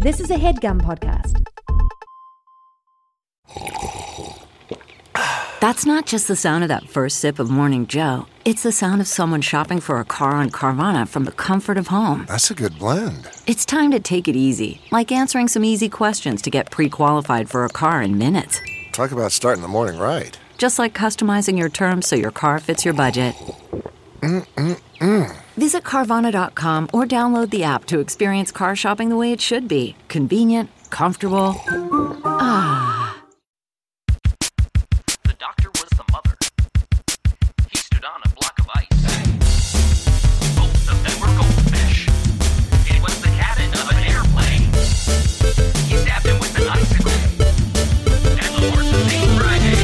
This is a HeadGum podcast. That's not just the sound of that first sip of Morning Joe. It's the sound of someone shopping for a car on Carvana from the comfort of home. That's a good blend. It's time to take it easy, like answering some easy questions to get pre-qualified for a car in minutes. Talk about starting the morning right. Just like customizing your terms so your car fits your budget. Visit Carvana.com or download the app to experience car shopping the way it should be. Convenient, comfortable. Ah. The doctor was the mother. He stood on a block of ice. Both of them were goldfish. It was the cabin of an airplane. He stabbed him with an icicle. And the horses ate Friday.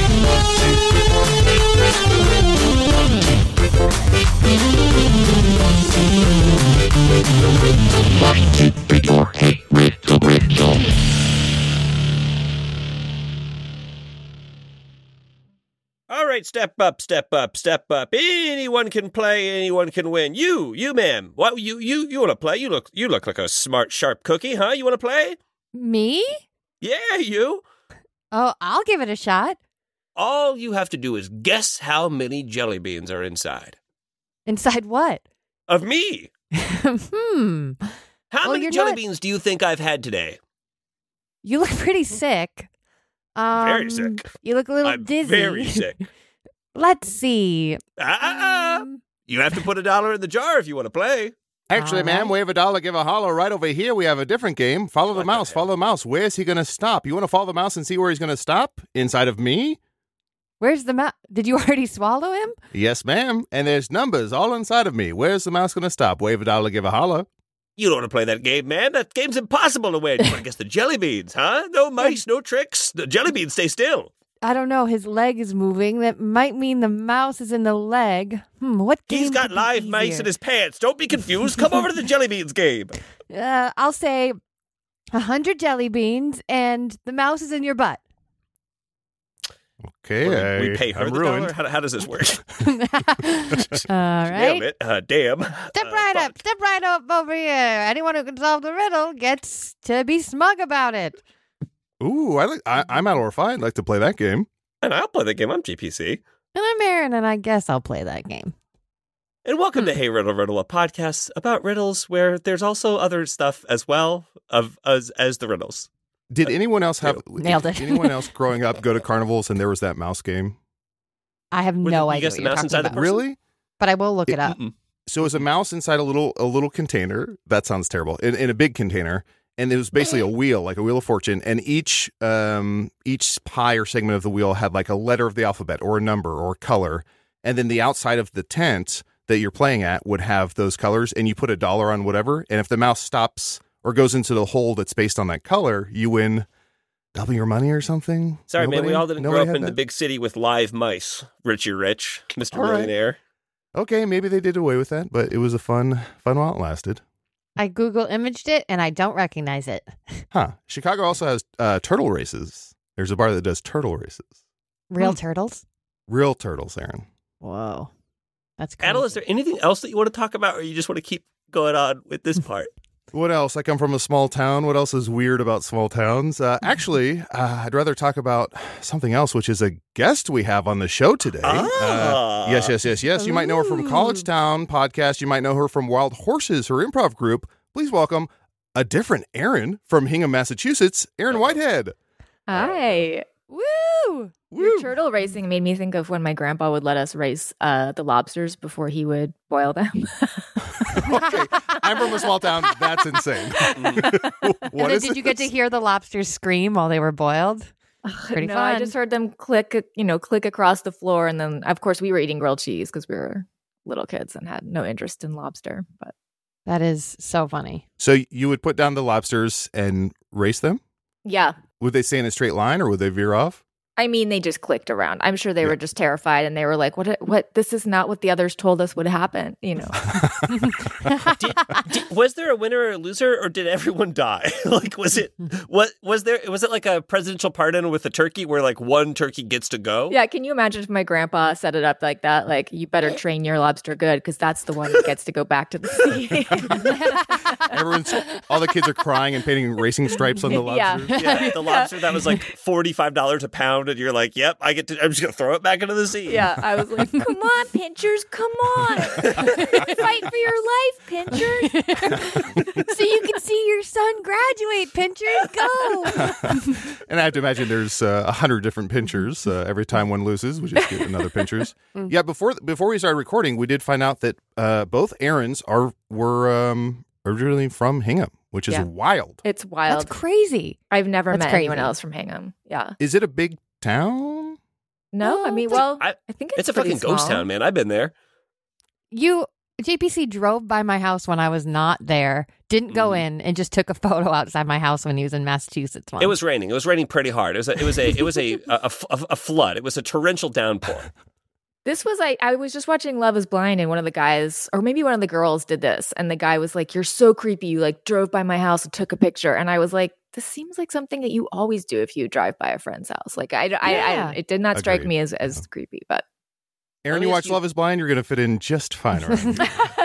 All right, step up, step up, step up. Anyone can play, anyone can win. You, ma'am. What you want to play? You look like a smart, sharp cookie, huh? You want to play? Me? Yeah, you. Oh, I'll give it a shot. All you have to do is guess how many jelly beans are inside. Inside what? Of me. How many jelly beans do you think I've had today? You look pretty sick. Very sick. You look a little I'm dizzy. very sick. Let's see. You have to put $1 in the jar if you want to play. Actually, ma'am, wave $1, give a holler. Right over here, we have a different game. Follow the mouse, follow the mouse. Where is he going to stop? You want to follow the mouse and see where he's going to stop? Inside of me? Where's the mouse? Did you already swallow him? Yes, ma'am. And there's numbers all inside of me. Where's the mouse going to stop? Wave $1, give a holler. You don't want to play that game, man. That game's impossible to win. You want to guess the jelly beans, huh? No mice, no tricks. The jelly beans stay still. I don't know. His leg is moving. That might mean the mouse is in the leg. What game? He's got live mice in his pants. Don't be confused. Come over to the jelly beans game. I'll say 100 jelly beans and the mouse is in your butt. Okay, we pay her I'm the ruined. dollar? How does this work? All right. Damn it. Damn. Step right up over here. Anyone who can solve the riddle gets to be smug about it. Ooh, I'm out or fine. I'd like to play that game. And I'll play the game. I'm GPC. And I'm Aaron, and I guess I'll play that game. And welcome to Hey Riddle Riddle, a podcast about riddles where there's also other stuff as well of us as the riddles. Did anyone else have Nailed it. Did anyone else growing up go to carnivals and there was that mouse game? I have no idea. You guess the mouse inside the person? Really? But I will look it up. So it was a mouse inside a little container. That sounds terrible. In a big container. And it was basically a wheel, like a wheel of fortune. And each pie or segment of the wheel had like a letter of the alphabet or a number or a color. And then the outside of the tent that you're playing at would have those colors. And you put $1 on whatever. And if the mouse stops or goes into the hole that's based on that color, you win double your money or something. Sorry, man, we all didn't grow up in the big city with live mice. Richie Rich, Mr. All right. Millionaire. Okay, maybe they did away with that, but it was a fun while it lasted. I Google imaged it, and I don't recognize it. Huh. Chicago also has turtle races. There's a bar that does turtle races. Real turtles? Real turtles, Aaron. Whoa. That's crazy. Adel, is there anything else that you want to talk about, or you just want to keep going on with this part? What else? I come from a small town. What else is weird about small towns? Actually, I'd rather talk about something else, which is a guest we have on the show today. Yes. You might know her from College Town podcast. You might know her from Wild Horses, her improv group. Please welcome a different Aaron from Hingham, Massachusetts, Aaron Whitehead. Hi. Woo! Your turtle racing made me think of when my grandpa would let us race the lobsters before he would boil them. Okay, I'm from a small town. That's insane. Did you get to hear the lobsters scream while they were boiled? Pretty no, fun. I just heard them click across the floor, and then of course we were eating grilled cheese because we were little kids and had no interest in lobster. But that is so funny. So you would put down the lobsters and race them? yeah, Would they stay in a straight line or would they veer off? I mean, they just clicked around. I'm sure they were just terrified, and they were like, "What? This is not what the others told us would happen." You know. Was there a winner or a loser, or did everyone die? Like, was it like a presidential pardon with a turkey where like one turkey gets to go? Yeah, can you imagine if my grandpa set it up like that? Like, you better train your lobster good because that's the one that gets to go back to the sea. All the kids are crying and painting racing stripes on the lobsters. Yeah, the lobster that was like $45 a pound, and you're like, "Yep, I'm just gonna throw it back into the sea." Yeah, I was like, "Come on, Pinchers, come on, fight for your life, Pinchers." So you can see your son graduate, Pinchers. Go. And I have to imagine there's 100 different pinchers every time one loses. We just get another pinchers. Yeah, before we started recording, we did find out that both Aarons were originally from Hingham, which is wild. It's wild. That's crazy. I've never met crazy. anyone else from Hingham. Yeah. Is it a big town? No, I mean, I think It's a fucking ghost town, man. I've been there. JPC drove by my house when I was not there, didn't go in, and just took a photo outside my house when he was in Massachusetts once. It was raining. It was raining pretty hard. It was a flood. It was a torrential downpour. This was I was just watching Love is Blind, and one of the guys, or maybe one of the girls, did this, and the guy was like, "You're so creepy. You like drove by my house and took a picture." And I was like, "This seems like something that you always do if you drive by a friend's house." Like I it did not strike me as creepy, but. Aaron, you watch Love is Blind, you're going to fit in just fine around here.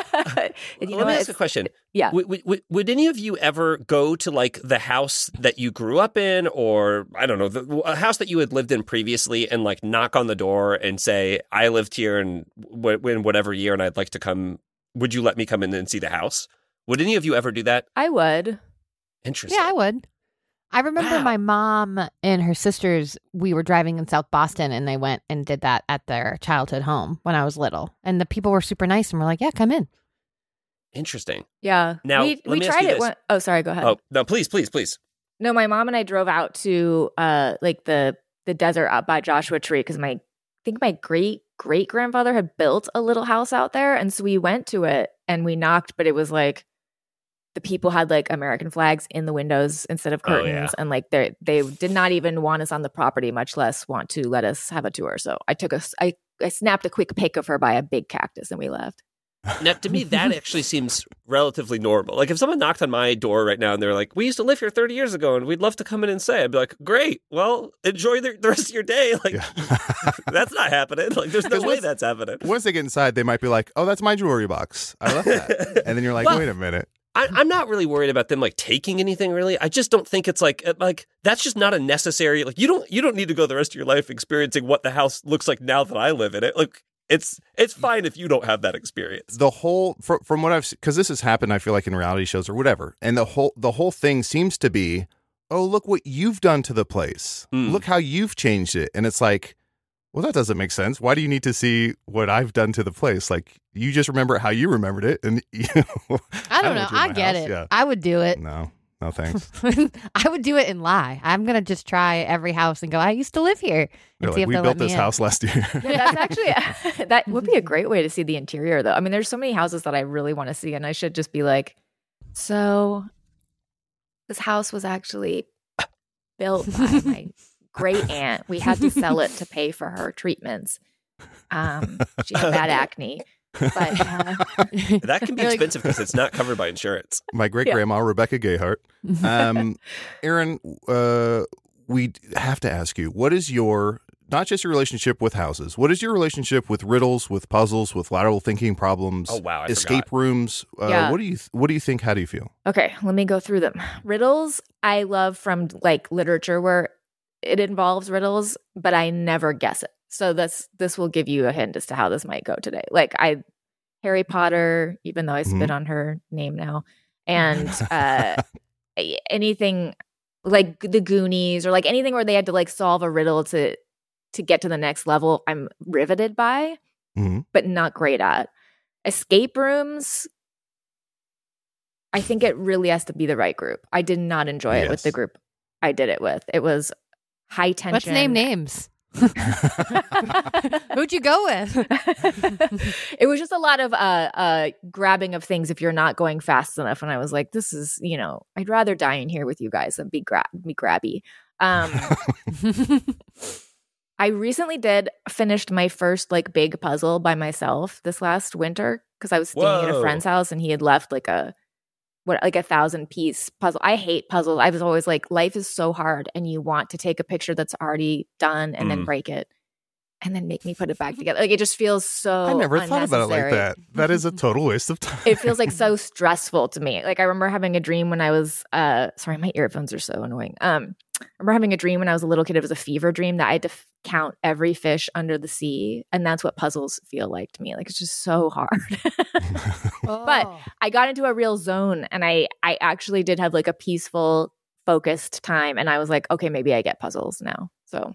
Let me ask a question. Yeah. Would any of you ever go to like the house that you grew up in, or I don't know, a house that you had lived in previously, and like knock on the door and say, "I lived here in whatever year, and I'd like to come. Would you let me come in and see the house?" Would any of you ever do that? I would. Interesting. Yeah, I would. I remember my mom and her sisters, we were driving in South Boston, and they went and did that at their childhood home when I was little. And the people were super nice and were like, "Yeah, come in." Interesting. Yeah. Now, we tried it. Oh, sorry. Go ahead. Oh, no, please. No, my mom and I drove out to like the desert up by Joshua Tree because I think my great grandfather had built a little house out there, and so we went to it and we knocked, but it was like the people had like American flags in the windows instead of curtains, and like they did not even want us on the property, much less want to let us have a tour. So I snapped a quick pic of her by a big cactus, and we left. Now, to me, that actually seems relatively normal. Like, if someone knocked on my door right now and they're like, "We used to live here 30 years ago and we'd love to come in and say," I'd be like, "Great. Well, enjoy the rest of your day." Like, that's not happening. Like, there's no way that's happening. Once they get inside, they might be like, "Oh, that's my jewelry box. I left that." And then you're like, "Wait a minute." I'm not really worried about them like taking anything, really. I just don't think it's like that's just not a necessary, like, you don't need to go the rest of your life experiencing what the house looks like now that I live in it. Like, it's fine if you don't have that experience. The whole, from what I've, because this has happened, I feel like in reality shows or whatever, and the whole thing seems to be, "Oh, look what you've done to the place. Look how you've changed it." And it's like, well, that doesn't make sense. Why do you need to see what I've done to the place? Like, you just remember how you remembered it, and I don't know. I get it. Yeah. I would do it. No, thanks. I would do it and lie. I'm gonna just try every house and go, "I used to live here," and see if we they'll built let me this in. house last year. Yeah, that's actually that would be a great way to see the interior, though. I mean, there's so many houses that I really want to see, and I should just be like, "So, this house was actually built by my great aunt. We had to sell it to pay for her treatments. She had bad acne." But that can be expensive because it's not covered by insurance. My great grandma, Rebecca Gayhart. Aaron, we have to ask you, what is your, not just your relationship with houses, what is your relationship with riddles, with puzzles, with lateral thinking problems? Oh, wow. Escape rooms. What do you think? How do you feel? Okay, let me go through them. Riddles, I love from like literature where it involves riddles, but I never guess it. So this will give you a hint as to how this might go today. Like Harry Potter, even though I spit on her name now, and anything like the Goonies or like anything where they had to like solve a riddle to get to the next level, I'm riveted by, but not great at. Escape rooms, I think it really has to be the right group. I did not enjoy it with the group I did it with. It was high tension. Let's name names. Who'd you go with? It was just a lot of grabbing of things if you're not going fast enough. And I was like, this is, I'd rather die in here with you guys than be grabby. I recently finished my first like big puzzle by myself this last winter because I was staying at a Whoa. friend's house and he had left like a 1,000-piece puzzle. I hate puzzles. I was always like, life is so hard and you want to take a picture that's already done and then break it and then make me put it back together. Like it just feels so I never thought about it like unnecessary. that. That is a total waste of time. It feels like so stressful to me. Like I remember having a dream when I was sorry, my earphones are so annoying. I remember having a dream when I was a little kid. It was a fever dream that I had to count every fish under the sea. And that's what puzzles feel like to me. Like it's just so hard. But I got into a real zone and I actually did have like a peaceful, focused time. And I was like, okay, maybe I get puzzles now. So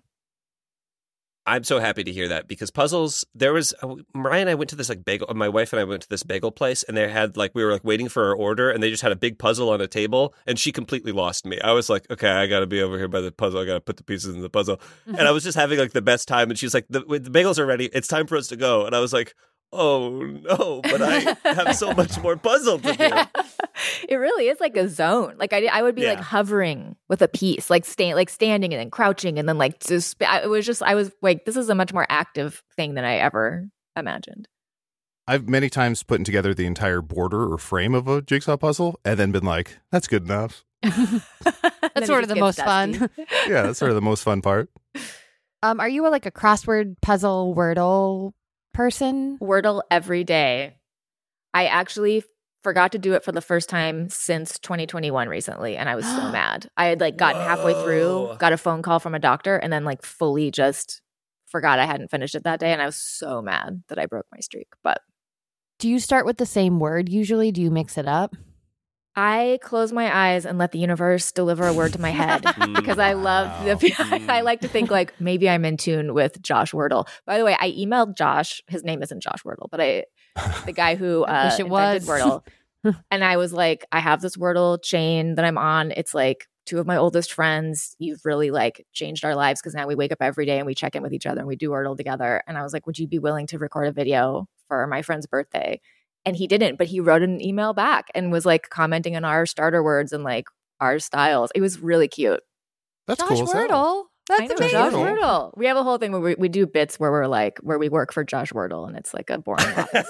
I'm so happy to hear that because puzzles, there was, Mariah and I went to this like bagel, my wife and I went to this bagel place and they had like, we were like waiting for our order and they just had a big puzzle on a table and she completely lost me. I was like, okay, I got to be over here by the puzzle. I got to put the pieces in the puzzle. And I was just having like the best time. And she's like, the bagels are ready. It's time for us to go. And I was like, oh no, but I have so much more puzzle to do. It really is like a zone. Like I would be like hovering with a piece, like standing and then crouching and then like just. I was like, this is a much more active thing than I ever imagined. I've many times put together the entire border or frame of a jigsaw puzzle and then been like, that's good enough. That's sort of the most fun. Yeah, that's sort of the most fun part. Are you like a crossword puzzle Wordle person? Wordle every day. I actually forgot to do it for the first time since 2021 recently, and I was so mad. I had like gotten halfway through, got a phone call from a doctor, and then like fully just forgot I hadn't finished it that day, and I was so mad that I broke my streak. But Do you start with the same word usually? Do you mix it up? I close my eyes and let the universe deliver a word to my head because I love I like to think like maybe I'm in tune with Josh Wordle. By the way, I emailed Josh. His name isn't Josh Wordle, but the guy who wish it invented was. Wordle. And I was like, I have this Wordle chain that I'm on. It's like two of my oldest friends. You've really like changed our lives because now we wake up every day and we check in with each other and we do Wordle together. And I was like, would you be willing to record a video for my friend's birthday? And he didn't, but he wrote an email back and was like commenting on our starter words and like our styles. It was really cute. That's Josh cool as hell. Wordle. I That's know, amazing. Josh Wordle. We have a whole thing where we do bits where we're like, where we work for Josh Wordle and it's like a boring office.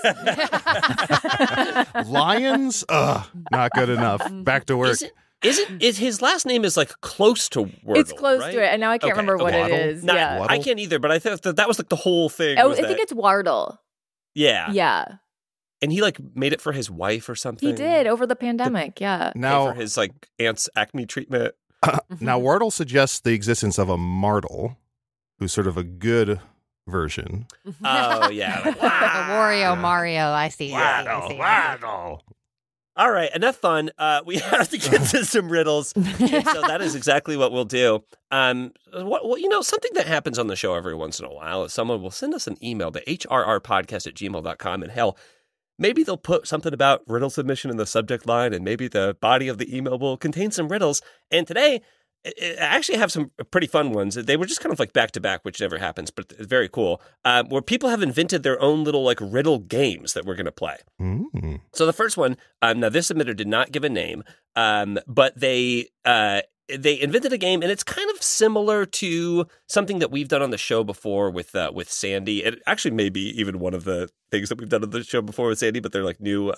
Lions? Ugh, not good enough. Back to work. Is his last name is like close to Wordle, It's close right? to it. And now I can't Okay, remember what okay. it is. Not- Yeah. I can't either, but I thought that was like the whole thing. Oh, I was think that- it's Wardle. yeah. Yeah. And he like made it for his wife or something. He did over the pandemic. Yeah. Now, for his like aunt's acne treatment. now Wordle suggests the existence of a Martle, who's sort of a good version. Oh yeah. Like, A Wario Mario. I see. I see. all right, enough fun. We have to get to some riddles. And so that is exactly what we'll do. Something that happens on the show every once in a while is someone will send us an email to hrrpodcast@gmail.com, and hell, maybe they'll put something about riddle submission in the subject line, and maybe the body of the email will contain some riddles. And today, I actually have some pretty fun ones. They were just kind of like back to back, which never happens, but it's very cool. Where people have invented their own little like riddle games that we're going to play. Mm. So the first one, now this submitter did not give a name, but they invented a game, and it's kind of similar to something that we've done on the show before with Sandy. It actually may be even one of the things that we've done on the show before with Sandy, but they're like new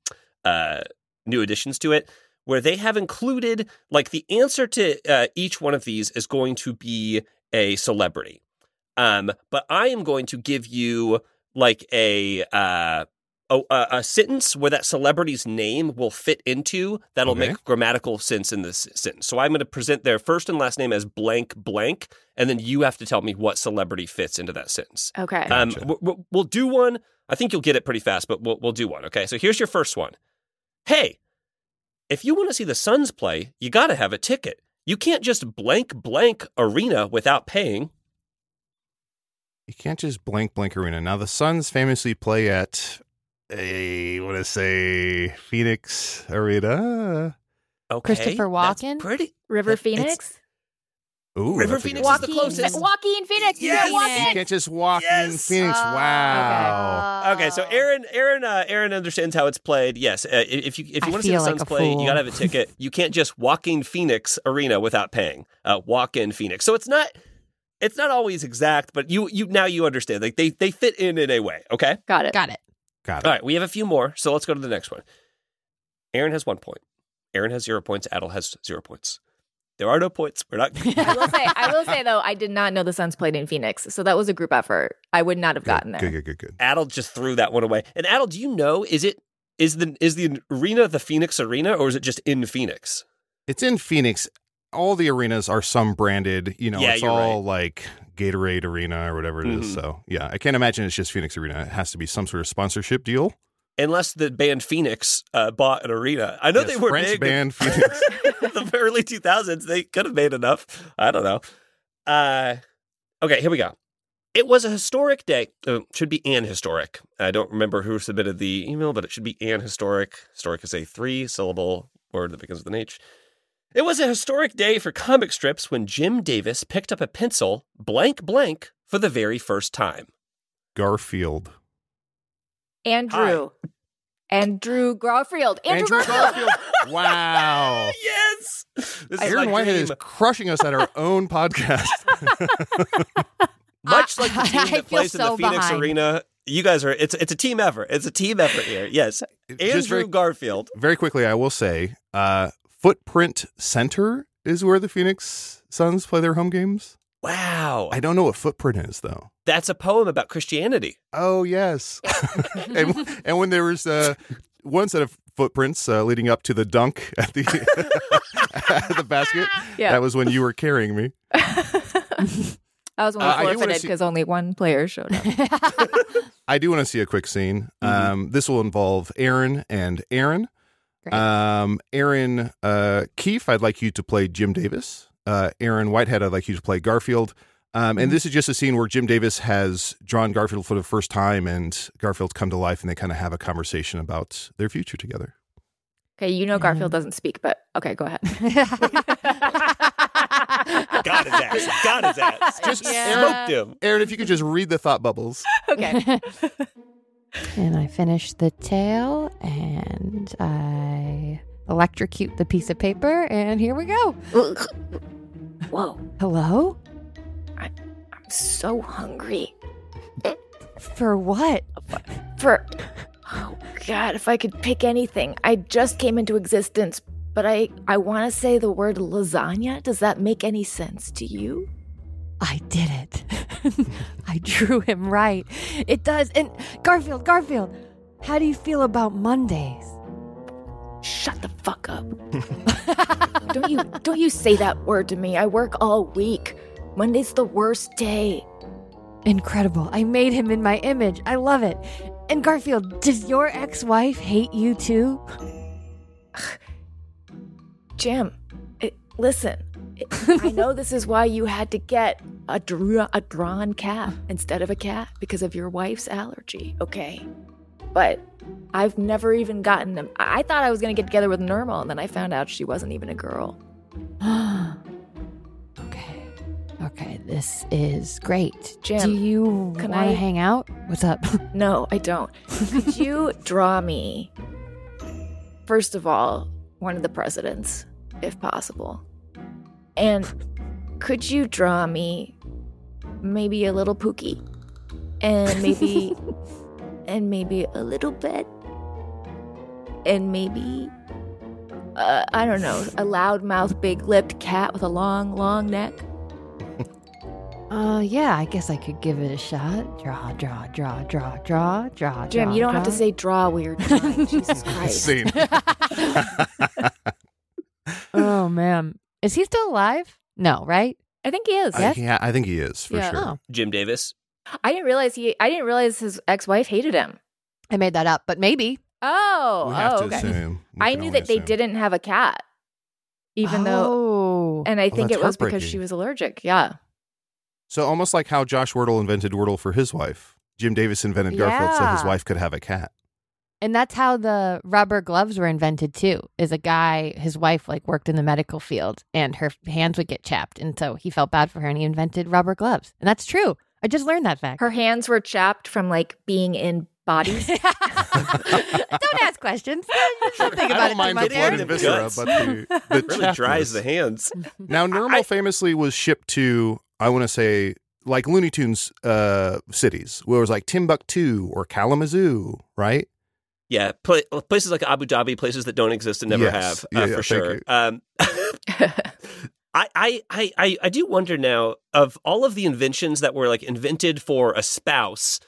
additions to it, where they have included like the answer to each one of these is going to be a celebrity. But I am going to give you like a sentence where that celebrity's name will fit into that'll Okay. make grammatical sense in this sentence. So I'm going to present their first and last name as blank blank, and then you have to tell me what celebrity fits into that sentence. Okay. Gotcha. We'll do one. I think you'll get it pretty fast, but we'll do one. Okay, so here's your first one. Hey, if you want to see the Suns play, you got to have a ticket. You can't just blank blank arena without paying. You can't just blank arena. Now, the Suns famously play at Phoenix Arena. Okay, Christopher that's Walken? pretty. River It's- Phoenix? Ooh, River that's a Phoenix good is the one. closest. Joaquin Phoenix. Yes! You got You Joaquin. can't just walk in Yes! Phoenix. Wow. Okay, so Aaron understands how it's played. Yes, if you I want to see the feel like Suns a play, fool. you got to have a ticket. You can't just walk in Phoenix Arena without paying. Walk in Phoenix. So it's not It's not always exact, but you now you understand. Like they fit in a way. Okay. Got it. Got it. Got it. All right. We have a few more, so let's go to the next one. Aaron has 1 point. Aaron has 0 points. Adel has 0 points. There are no points. We're not. I will say though, I did not know the Suns played in Phoenix, so that was a group effort. I would not have gotten there. Good. Adel just threw that one away. And Adel, do you know? Is the arena the Phoenix Arena, or is it just in Phoenix? It's in Phoenix. All the arenas are some branded. Yeah, it's you're all right. like Gatorade Arena or whatever it is. So yeah, I can't imagine it's just Phoenix Arena. It has to be some sort of sponsorship deal. Unless the band Phoenix bought an arena. I know Yes, they were French big. band Phoenix. The early 2000s, they could have made enough. I don't know. Okay, here we go. It was a historic day. Should be an historic. I don't remember who submitted the email, but it should be an historic. Historic is a 3-syllable word that begins with an H. It was a historic day for comic strips when Jim Davis picked up a pencil, blank, for the very first time. Garfield. Andrew Garfield. Andrew Garfield. Wow. Yes! This is Aaron my Whitehead dream. is crushing us at our own podcast. Much like the team I that feel plays in the so Phoenix behind. Arena, you guys are, it's a team effort. It's a team effort here. Yes. Andrew Garfield. Very quickly, I will say, Footprint Center is where the Phoenix Suns play their home games. Wow. I don't know what Footprint is, though. That's a poem about Christianity. Oh, yes. and when there was one set of footprints leading up to the dunk at the at the basket, Yeah. that was when you were carrying me. I was one I do wanna forfeited see- because only one player showed up. I do want to see a quick scene. This will involve Aaron and Aaron. Great. Aaron Keefe, I'd like you to play Jim Davis. Aaron Whitehead, I'd like you to play Garfield. And this is just a scene where Jim Davis has drawn Garfield for the first time, and Garfield's come to life, and they kind of have a conversation about their future together. Okay, you know Garfield doesn't speak, but okay, go ahead. Got his ass. Just Smoked him. Aaron, if you could just read the thought bubbles. Okay. And I finish the tale and I electrocute the piece of paper and here we go. Whoa, Hello? I'm so hungry. For what? Oh God, if I could pick anything. I just came into existence, but I want to say the word lasagna. Does that make any sense to you? I did it. I drew him right. It does. And Garfield, how do you feel about Mondays? Shut the fuck up. Don't you say that word to me. I work all week. Monday's the worst day. Incredible. I made him in my image. I love it. And Garfield, does your ex-wife hate you too? Jim, listen. I know this is why you had to get a drawn cat instead of a cat because of your wife's allergy, okay? But I've never even gotten them. I thought I was going to get together with Normal, and then I found out she wasn't even a girl. Okay, this is great. Jim, do you want can to I- hang out? What's up? No, I don't. Could you draw me, first of all, one of the presidents, if possible? And could you draw me maybe a little Pookie? And maybe a little bed? And maybe I don't know, a loudmouth, big-lipped cat with a long, long neck? Yeah, I guess I could give it a shot. Draw. Jim, you don't have to say draw while you're drawing. Jesus Christ. Scene. Oh man, is he still alive? No, right? I think he is. Yes? I think he is for Yeah. sure. Oh, Jim Davis. I didn't realize his ex-wife hated him. I made that up, but maybe. We have to okay. assume. We I can knew only that they assume. didn't have a cat, even though, and I think that's it was because heartbreaking. she was allergic. Yeah. So almost like how Josh Wordle invented Wordle for his wife, Jim Davis invented Garfield so his Yeah. wife could have a cat. And that's how the rubber gloves were invented too. Is a guy, his wife like worked in the medical field and her hands would get chapped. And so he felt bad for her and he invented rubber gloves. And that's true. I just learned that fact. Her hands were chapped from like being in bodies. Don't ask questions. Don't think I about don't it mind too the much. blood Aaron. and viscera, Guts. but the Really dries chappedness. the hands. Now, Normal famously was shipped to I want to say like Looney Tunes cities, where it was like Timbuktu or Kalamazoo, right? Yeah, places like Abu Dhabi, places that don't exist and never Yes. have, Yeah, for thank sure. I do wonder now, of all of the inventions that were like invented for a spouse,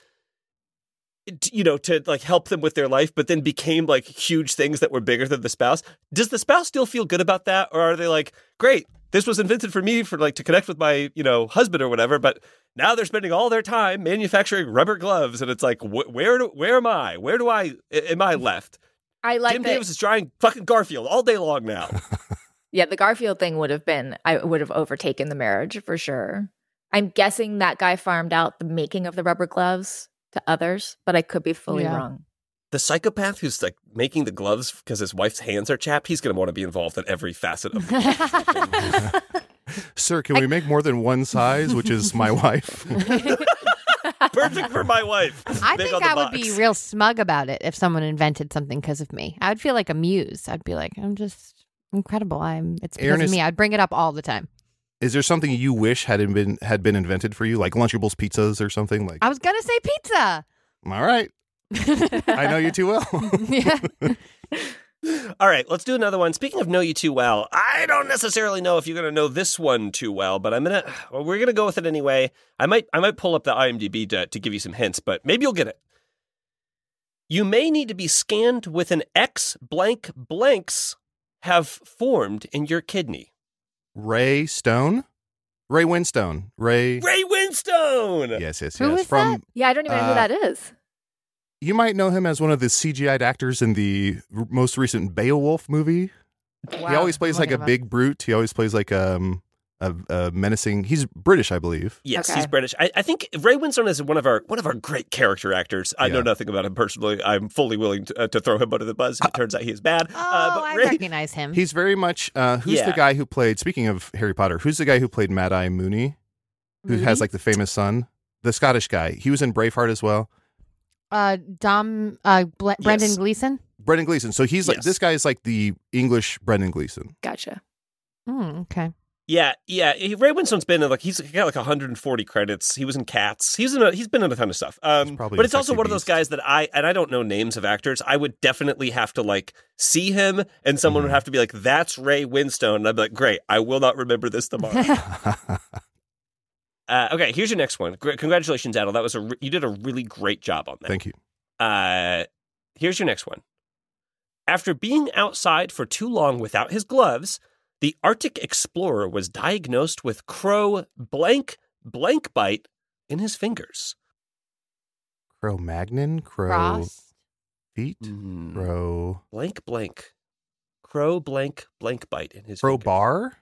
to like help them with their life, but then became like huge things that were bigger than the spouse. Does the spouse still feel good about that? Or are they like, great, this was invented for me for like to connect with my, husband or whatever, but now they're spending all their time manufacturing rubber gloves. And it's like, where am I? Am I left? I like Jim that. Davis is drawing fucking Garfield all day long now. Yeah, the Garfield thing would have overtaken the marriage for sure. I'm guessing that guy farmed out the making of the rubber gloves to others, but I could be fully wrong. The psychopath who's like making the gloves because his wife's hands are chapped, he's going to want to be involved in every facet of the Sir, can we make more than one size, which is my wife? Perfect for my wife. I Big think on the I would box. be real smug about it if someone invented something because of me. I would feel like a muse. I'd be like, I'm just incredible. It's because Aaron, of me. I'd bring it up all the time. Is there something you wish had been invented for you, like Lunchables pizzas or something? Like, I was gonna say pizza. all right, I know you too well. Yeah. All right, let's do another one. Speaking of know you too well, I don't necessarily know if you're going to know this one too well, but we're going to go with it anyway. I might pull up the IMDb to give you some hints, but maybe you'll get it. You may need to be scanned with an X blank blanks have formed in your kidney. Ray Winstone. Ray Winstone! Yes. Who is From that? Yeah, I don't even know who that is. you might know him as one of the CGI'd actors in the most recent Beowulf movie. Wow. He always plays like a big brute. He always plays like a menacing. He's British, I believe. Yes, Okay. he's British. I think Ray Winstone is one of our great character actors. I know Yeah. nothing about him personally. I'm fully willing to throw him under the bus. It turns out he is bad. Oh, but I Ray, recognize him. He's very much. Who's Yeah. the guy who played? Speaking of Harry Potter, who's the guy who played Mad Eye Moody? Who has like the famous son? The Scottish guy. He was in Braveheart as well. Brendan Yes. Gleeson. Brendan Gleeson. So he's like Yes. this guy is like the English Brendan Gleeson. Gotcha. Okay. Yeah. Ray Winstone's been in he's got like 140 credits. He was in Cats. He's been in a ton of stuff. probably But a it's also sexy one of those beast. guys that I don't know names of actors. I would definitely have to like see him, and someone would have to be like, "That's Ray Winstone," and I'd be like, "Great, I will not remember this tomorrow." Okay, here's your next one. Congratulations, Adel. That was you did a really great job on that. Thank you. Here's your next one. After being outside for too long without his gloves, the Arctic explorer was diagnosed with crow blank bite in his fingers. Cro-Magnon, crow Frost. feet, Mm. crow Crow blank bite in his fingers. crowbar,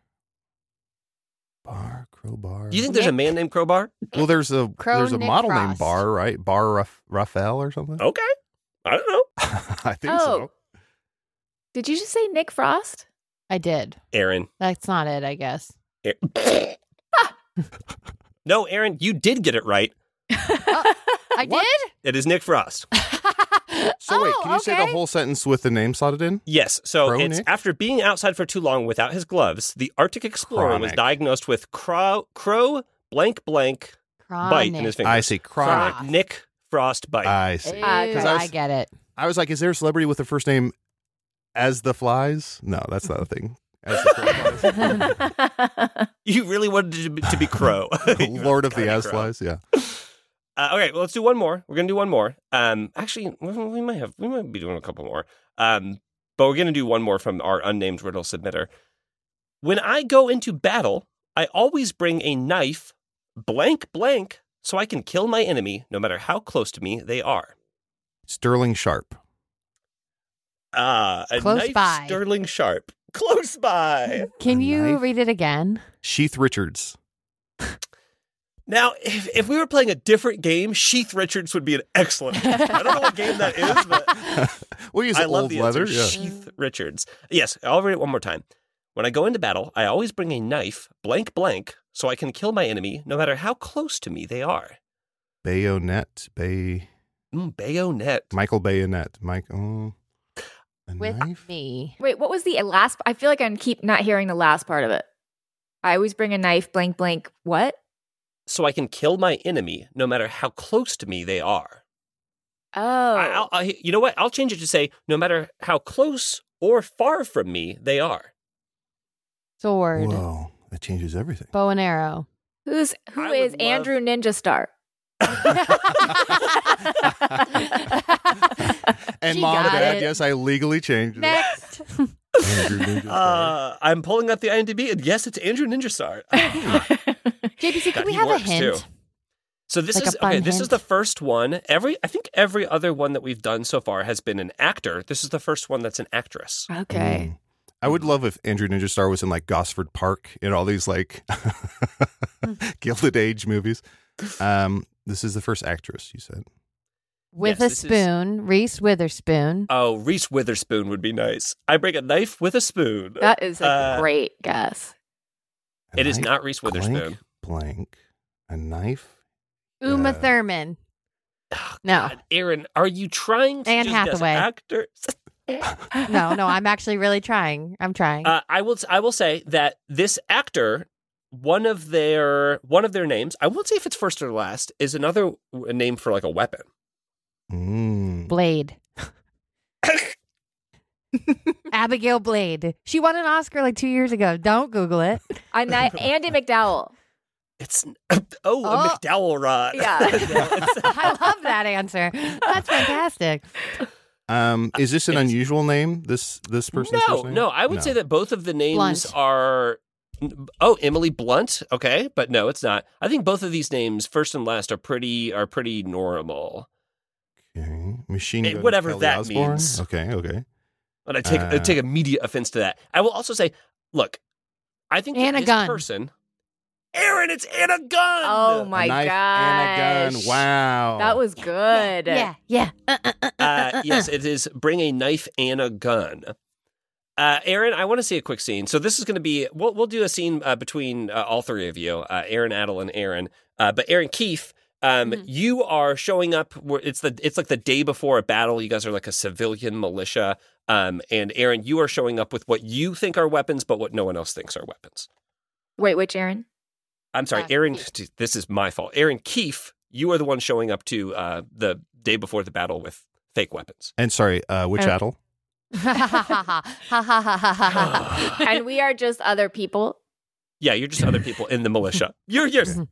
crowbar. Do you think there's a man named Crowbar? Well, there's a Nick model named Frost. Bar, right? Bar Raphael or something. Okay. I don't know. I think Oh. so. Did you just say Nick Frost? I did. Aaron. That's not it, I guess. No, Aaron, you did get it right. I What? did? It is Nick Frost. So wait, Oh, can you say the okay. whole sentence with the name slotted in? Yes. So Crow it's Nick? after being outside for too long without his gloves, the Arctic explorer was Chronic. diagnosed with crow blank bite in his fingers. I see. Chronic. Frost. Nick Frost bite. I see. Ew, Because I I, was- get it. I was like, is there a celebrity with a first name as the flies? No, that's not a thing. As the crow flies. You really wanted to be Crow. Lord of the Gotta be As Crow. flies. Yeah. Okay, well, let's do one more. We're gonna do one more. Actually, we might be doing a couple more. But we're gonna do one more from our unnamed riddle submitter. When I go into battle, I always bring a knife, blank, so I can kill my enemy, no matter how close to me they are. Sterling Sharp. A Close knife, by. sterling sharp, close by. Can A you knife? read it again? Sheath Richards. Now, if we were playing a different game, Sheath Richards would be an excellent. I don't know what game that is, but We'll use I love old the leather. answer. Yeah. Sheath Richards. Yes, I'll read it one more time. When I go into battle, I always bring a knife, blank, so I can kill my enemy, no matter how close to me they are. Bayonet. Bayonet. Michael Bayonet. A With knife? me. Wait, what was the last? I feel like I keep not hearing the last part of it. I always bring a knife, blank, what? so I can kill my enemy no matter how close to me they are. Oh. You know what? I'll change it to say, no matter how close or far from me they are. Sword. Whoa, that changes everything. Bow and arrow. Who I is would Andrew Ninja Star? And She Mom, got Dad, it. yes, I legally changed it. Next. Andrew Ninja Star. I'm pulling up the IMDb, and yes, it's Andrew Ninja Star. JPC, can we He have a works, hint? too. So this Like a is fun okay. This is hint? the first one. I think every other one that we've done so far has been an actor. This is the first one that's an actress. Okay. I would love if Andrew Ninja Star was in like Gosford Park in all these like Gilded Age movies. This is the first actress, you said. With Yes, a this is- spoon, Reese Witherspoon. Oh, Reese Witherspoon would be nice. I bring a knife with a spoon. That is a Uh, great guess. A It is knife, not Reese Witherspoon. Blank. A knife. Uma uh, Thurman. Oh, No. God, Aaron, are you trying to Anne just guess Hathaway. actors? No, I'm actually really trying. I'm trying. I will say that this actor, one of their names, I won't say if it's first or last, is another name for like a weapon. Blade. Abigail Blade. She won an Oscar like 2 years ago. Don't Google it. Andy McDowell. It's a Oh. McDowell rod. Yeah. I love that answer. That's fantastic. Is this an unusual name? This person's first name? No. I would say that both of the names Blunt. are. Oh, Emily Blunt. Okay, but no, it's not. I think both of these names, first and last, are pretty normal. Okay. Machine Gun Whatever Kelly that Osbourne? means. Okay. But I take immediate offense to that. I will also say, look, I think that Anna this Gunn. person, Aaron, it's Anna Gunn. Oh my a knife gosh. and a gun. Wow. That was good. Yeah. Yes, it is. Bring a knife and a gun. Aaron, I want to see a quick scene. So this is going to be we'll do a scene between all three of you, Aaron, Adel, and Aaron. But Aaron Keefe, you are showing up. It's like the day before a battle. You guys are like a civilian militia. And Aaron, you are showing up with what you think are weapons, but what no one else thinks are weapons. Wait, which Aaron? I'm sorry, Aaron. This is my fault. Aaron Keefe, you are the one showing up to the day before the battle with fake weapons. And sorry, which Adel? And we are just other people. Yeah, you're just other people in the militia. You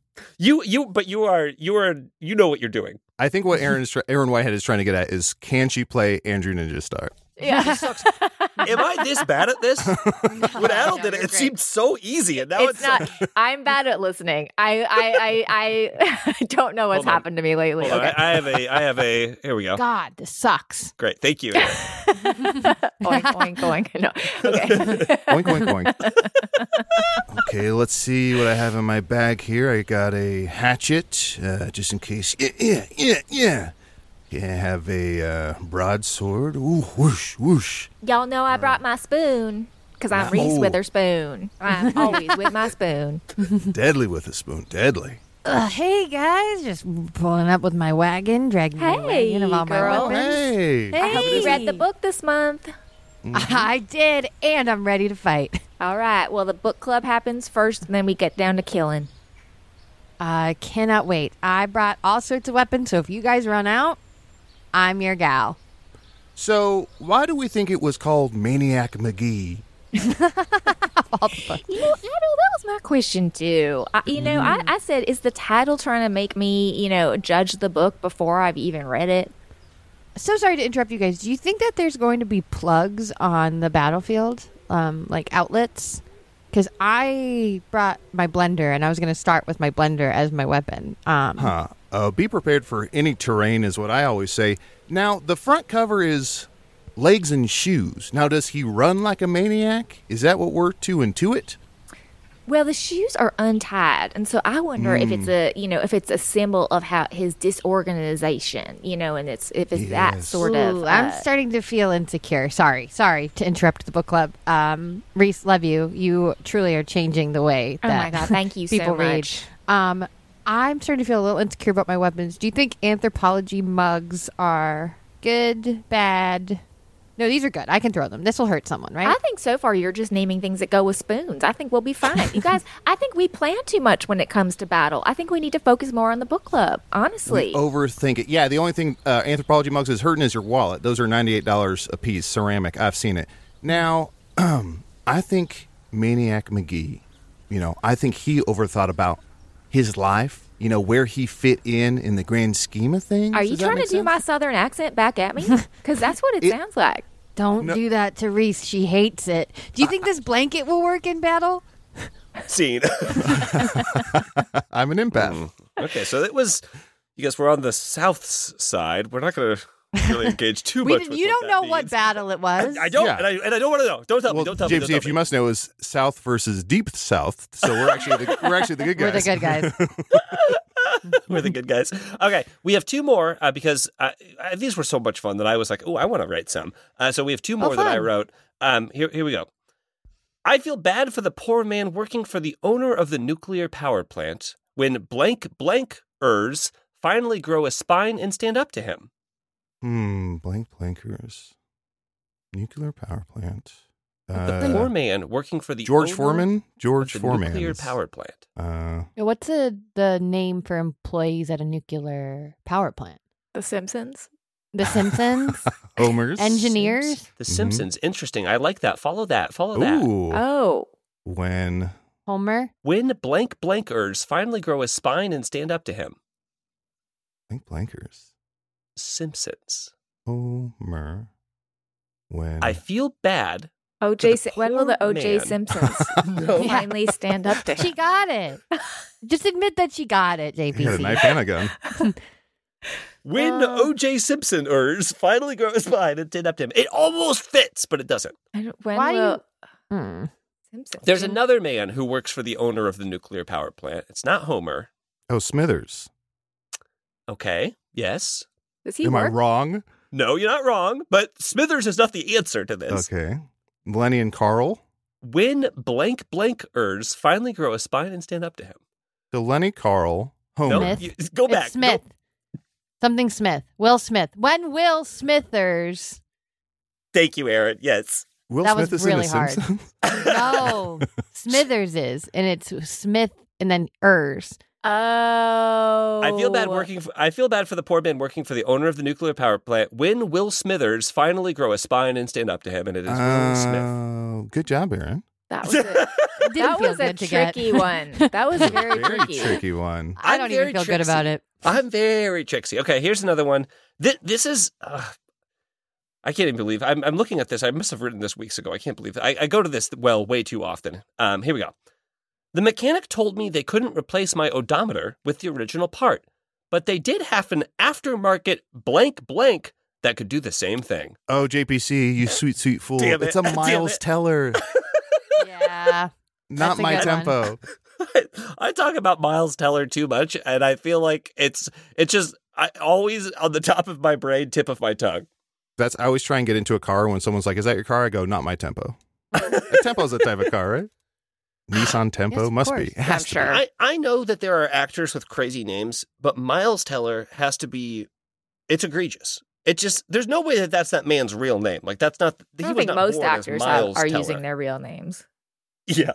know what you're doing. I think what Aaron Whitehead is trying to get at is, can she play Andrew Ninja Star? Yeah. Am I this bad at this? When Adel did it, it seemed so easy, and now It's not. I'm bad at listening. I don't know what's Hold on. happened to me lately. Hold on, Okay. I have a. Here we go. God, this sucks. Great, thank you. Aaron. Oink, oink, oink. No. Okay. Oink, oink, oink. Okay, let's see what I have in my bag here. I got a hatchet, just in case. Yeah. I have a broadsword. Ooh, whoosh, whoosh. Y'all know I brought my spoon because I'm Reese Oh. Witherspoon. I'm always with my spoon. Deadly with a spoon, deadly. Hey guys, just pulling up with my wagon, dragging my Hey, wagon of all girl. my weapons. Hey. I hope you read the book this month. I did, and I'm ready to fight. All right. Well, the book club happens first, and then we get down to killing. I cannot wait. I brought all sorts of weapons, so if you guys run out, I'm your gal. So, why do we think it was called Maniac McGee? That was my question too. I said, is the title trying to make me, judge the book before I've even read it? So sorry to interrupt you guys. Do you think that there's going to be plugs on the battlefield, like outlets? Because I brought my blender, and I was going to start with my blender as my weapon. Be prepared for any terrain is what I always say. Now, the front cover is legs and shoes. Now, does he run like a maniac? Is that what we're to intuit? Well, the shoes are untied, and so I wonder if it's a symbol of how his disorganization, and it's that Yes. sort of. Ooh, I'm starting to feel insecure. Sorry to interrupt the book club. Reese, love you. You truly are changing the way Oh that my God! Thank you people so read. much. I'm starting to feel a little insecure about my weapons. Do you think anthropology mugs are good, bad, No, these are good. I can throw them. This will hurt someone, right? I think so far you're just naming things that go with spoons. I think we'll be fine. You guys, I think we plan too much when it comes to battle. I think we need to focus more on the book club, honestly. We overthink it. Yeah, the only thing Anthropology mugs is hurting is your wallet. Those are $98 a piece, ceramic. I've seen it. Now, I think Maniac McGee, I think he overthought about his life, where he fit in the grand scheme of things. Are you trying to do my southern accent back at me? Because that's what it sounds like. Don't do that to Reese. She hates it. Do you think this blanket will work in battle? Scene. I'm an empath. Okay, so it was. You guys were on the south side. We're not going to really engage too much. You don't know what battle it was. I don't, Yeah. and I don't want to know. Don't tell me. Don't tell James, me. if you must know, is South versus Deep South. So we're actually the good guys. We're the good guys. We're the good guys. Okay, we have two more because these were so much fun that I was like, oh, I want to write some. So we have two more that I fun. wrote. Here we go. I feel bad for the poor man working for the owner of the nuclear power plant when blankers finally grow a spine and stand up to him. Blankers. Nuclear power plant. The poor man working for the George owner Foreman? George of the Foreman. nuclear power plant. What's the name for employees at a nuclear power plant? The Simpsons? The Simpsons? Homer's. Engineers? The Simpsons. Interesting. I like that. Follow that. Follow that. Ooh. Oh. When Homer? When blankers finally grow a spine and stand up to him. blankers. Simpsons. Homer. When I feel bad. When will the poor O.J. man. Simpsons finally stand up to him? She got it. Just admit that she got it, JPC. he had a knife and a gun. When O.J. Simpsoners finally grow a spine and stand up to him. It almost fits, but it doesn't. Why do you... Simpsons? There's another man who works for the owner of the nuclear power plant. It's not Homer. Oh, Smithers. Okay. Yes. Does he Am I work? wrong? No, you're not wrong, but Smithers is not the answer to this. Okay. Lenny and Carl. When blankers finally grow a spine and stand up to him. So Lenny, Carl, Homer. No, Smith? go back. It's Smith. Something Smith. Will Smith. When Will Smithers... Thank you, Aaron. Yes. Will That Smith was is in really The hard. Simpsons? No. Smithers is. And it's Smith and then ers. Oh. I feel bad for the poor man working for the owner of the nuclear power plant. When Will Smithers finally grow a spine and stand up to him, and it is Will Smith. Oh, good job, Aaron. That was a, It didn't that feel was a good to get. tricky one. That was very Very tricky. tricky one. I I'm don't very even feel good tricksy. about it. I'm very tricksy. Okay, here's another one. This is. I can't even believe. I'm looking at this. I must have written this weeks ago. I can't believe it. I go to this way too often. Here we go. The mechanic told me they couldn't replace my odometer with the original part, but they did have an aftermarket blank that could do the same thing. Oh, JPC, you sweet, sweet fool. Damn it. It's a Damn Miles it. Teller, Yeah. not That's a my good tempo. I talk about Miles Teller too much, and I feel like it's just always on the top of my brain, tip of my tongue. I always try and get into a car when someone's like, "Is that your car?" I go, "Not my tempo." A tempo's a type of car, right? Nissan Tempo Yes, of must course. be. It has I'm to be. sure. I know that there are actors with crazy names, but Miles Teller has to be. It's egregious. It just there's no way that that's that man's real name. Like that's not. I don't think most actors are using their real names. Yeah.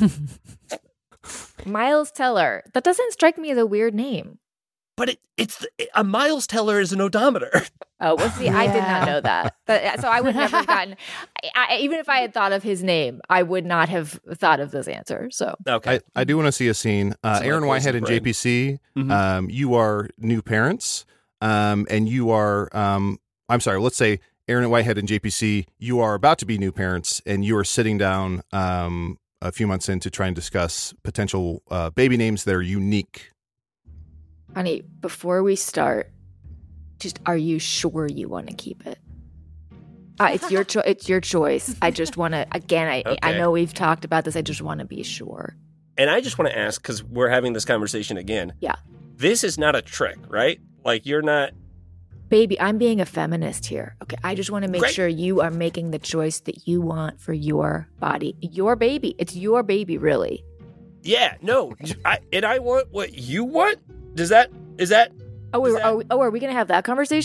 Miles Teller. That doesn't strike me as a weird name. But a Miles Teller is an odometer. Oh, well, see, I did Yeah. not know that. So I would never have gotten, even if I had thought of his name, I would not have thought of this answer. So Okay. I do want to see a scene. Aaron close Whitehead the and brain. JPC, Mhm. you are new parents, and you are, I'm sorry, let's say Aaron Whitehead and JPC, you are about to be new parents, and you are sitting down a few months in to try and discuss potential baby names that are unique. honey, before we start, just are you sure you want to keep it? It's your it's your choice. I just want to again. I Okay. know we've talked about this. I just want to be sure. And I just want to ask, because we're having this conversation again. Yeah. This is not a trick, right? Like you're not. Baby, I'm being a feminist here. Okay, I just want to make Great. sure you are making the choice that you want for your body, your baby. It's your baby, really. Yeah. No. I want what you want. Is that? Oh, Is that- are we going to have that conversation?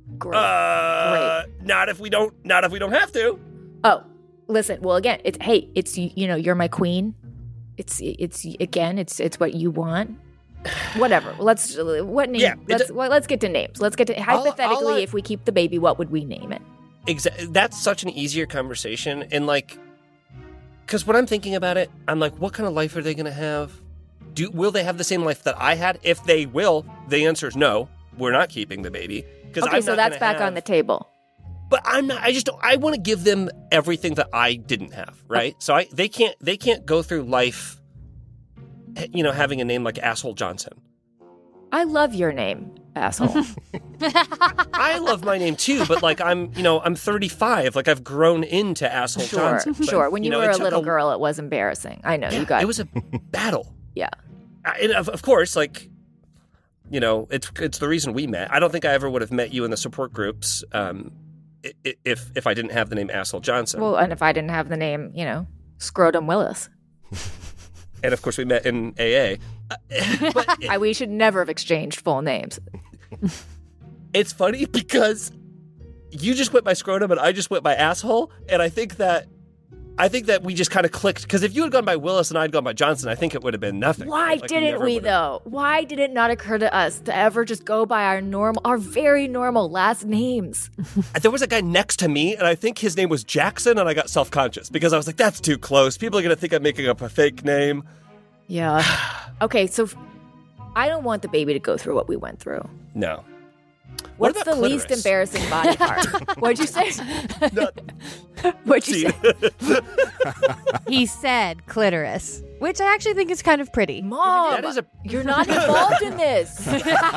Great. Not if we don't have to. Oh, listen. Well, again, it's you're my queen. It's what you want. Whatever. Let's get to names. Let's get to hypothetically, if we keep the baby, what would we name it? That's such an easier conversation, and like, because when I'm thinking about it, I'm like, what kind of life are they going to have? Will they have the same life that I had? If they will, the answer is no. We're not keeping the baby. Okay, so that's back on the table. But I'm not. I want to give them everything that I didn't have, right? So they can't go through life, having a name like Asshole Johnson. I love your name, asshole. I love my name too, but like I'm 35. Like I've grown into Asshole Johnson. But, sure. When you were a little girl, it was embarrassing. I know you got it was a battle. Yeah. And of course, like, it's the reason we met. I don't think I ever would have met you in the support groups if I didn't have the name Asshole Johnson. Well, and if I didn't have the name, Scrotum Willis. And of course, we met in AA. But we should never have exchanged full names. It's funny because you just went by Scrotum and I just went by Asshole, and I think that we just kind of clicked, because if you had gone by Willis and I'd gone by Johnson, I think it would have been nothing. Why didn't we, though? Why did it not occur to us to ever just go by our very normal last names? There was a guy next to me, and I think his name was Jackson, and I got self-conscious because I was like, that's too close. People are going to think I'm making up a fake name. Yeah. Okay, so I don't want the baby to go through what we went through. No. What's the least embarrassing body part? What'd you say? What'd you say? He said clitoris, which I actually think is kind of pretty. Mom, you're not involved in this.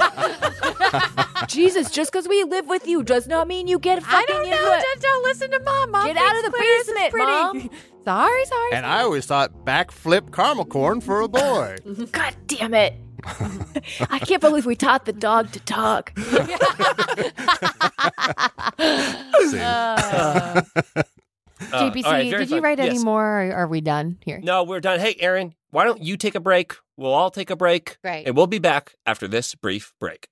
Jesus, just because we live with you does not mean you get fucking I don't know. Just don't listen to Mom. Mom get out of the basement, Mom. Sorry. And I always thought backflip caramel corn for a boy. God damn it. I can't believe we taught the dog to talk. JPC, right, did fun. you write any Yes. more, or are we done here? No, we're done. Hey, Aaron, why don't you take a break? We'll all take a break. Right. And we'll be back after this brief break.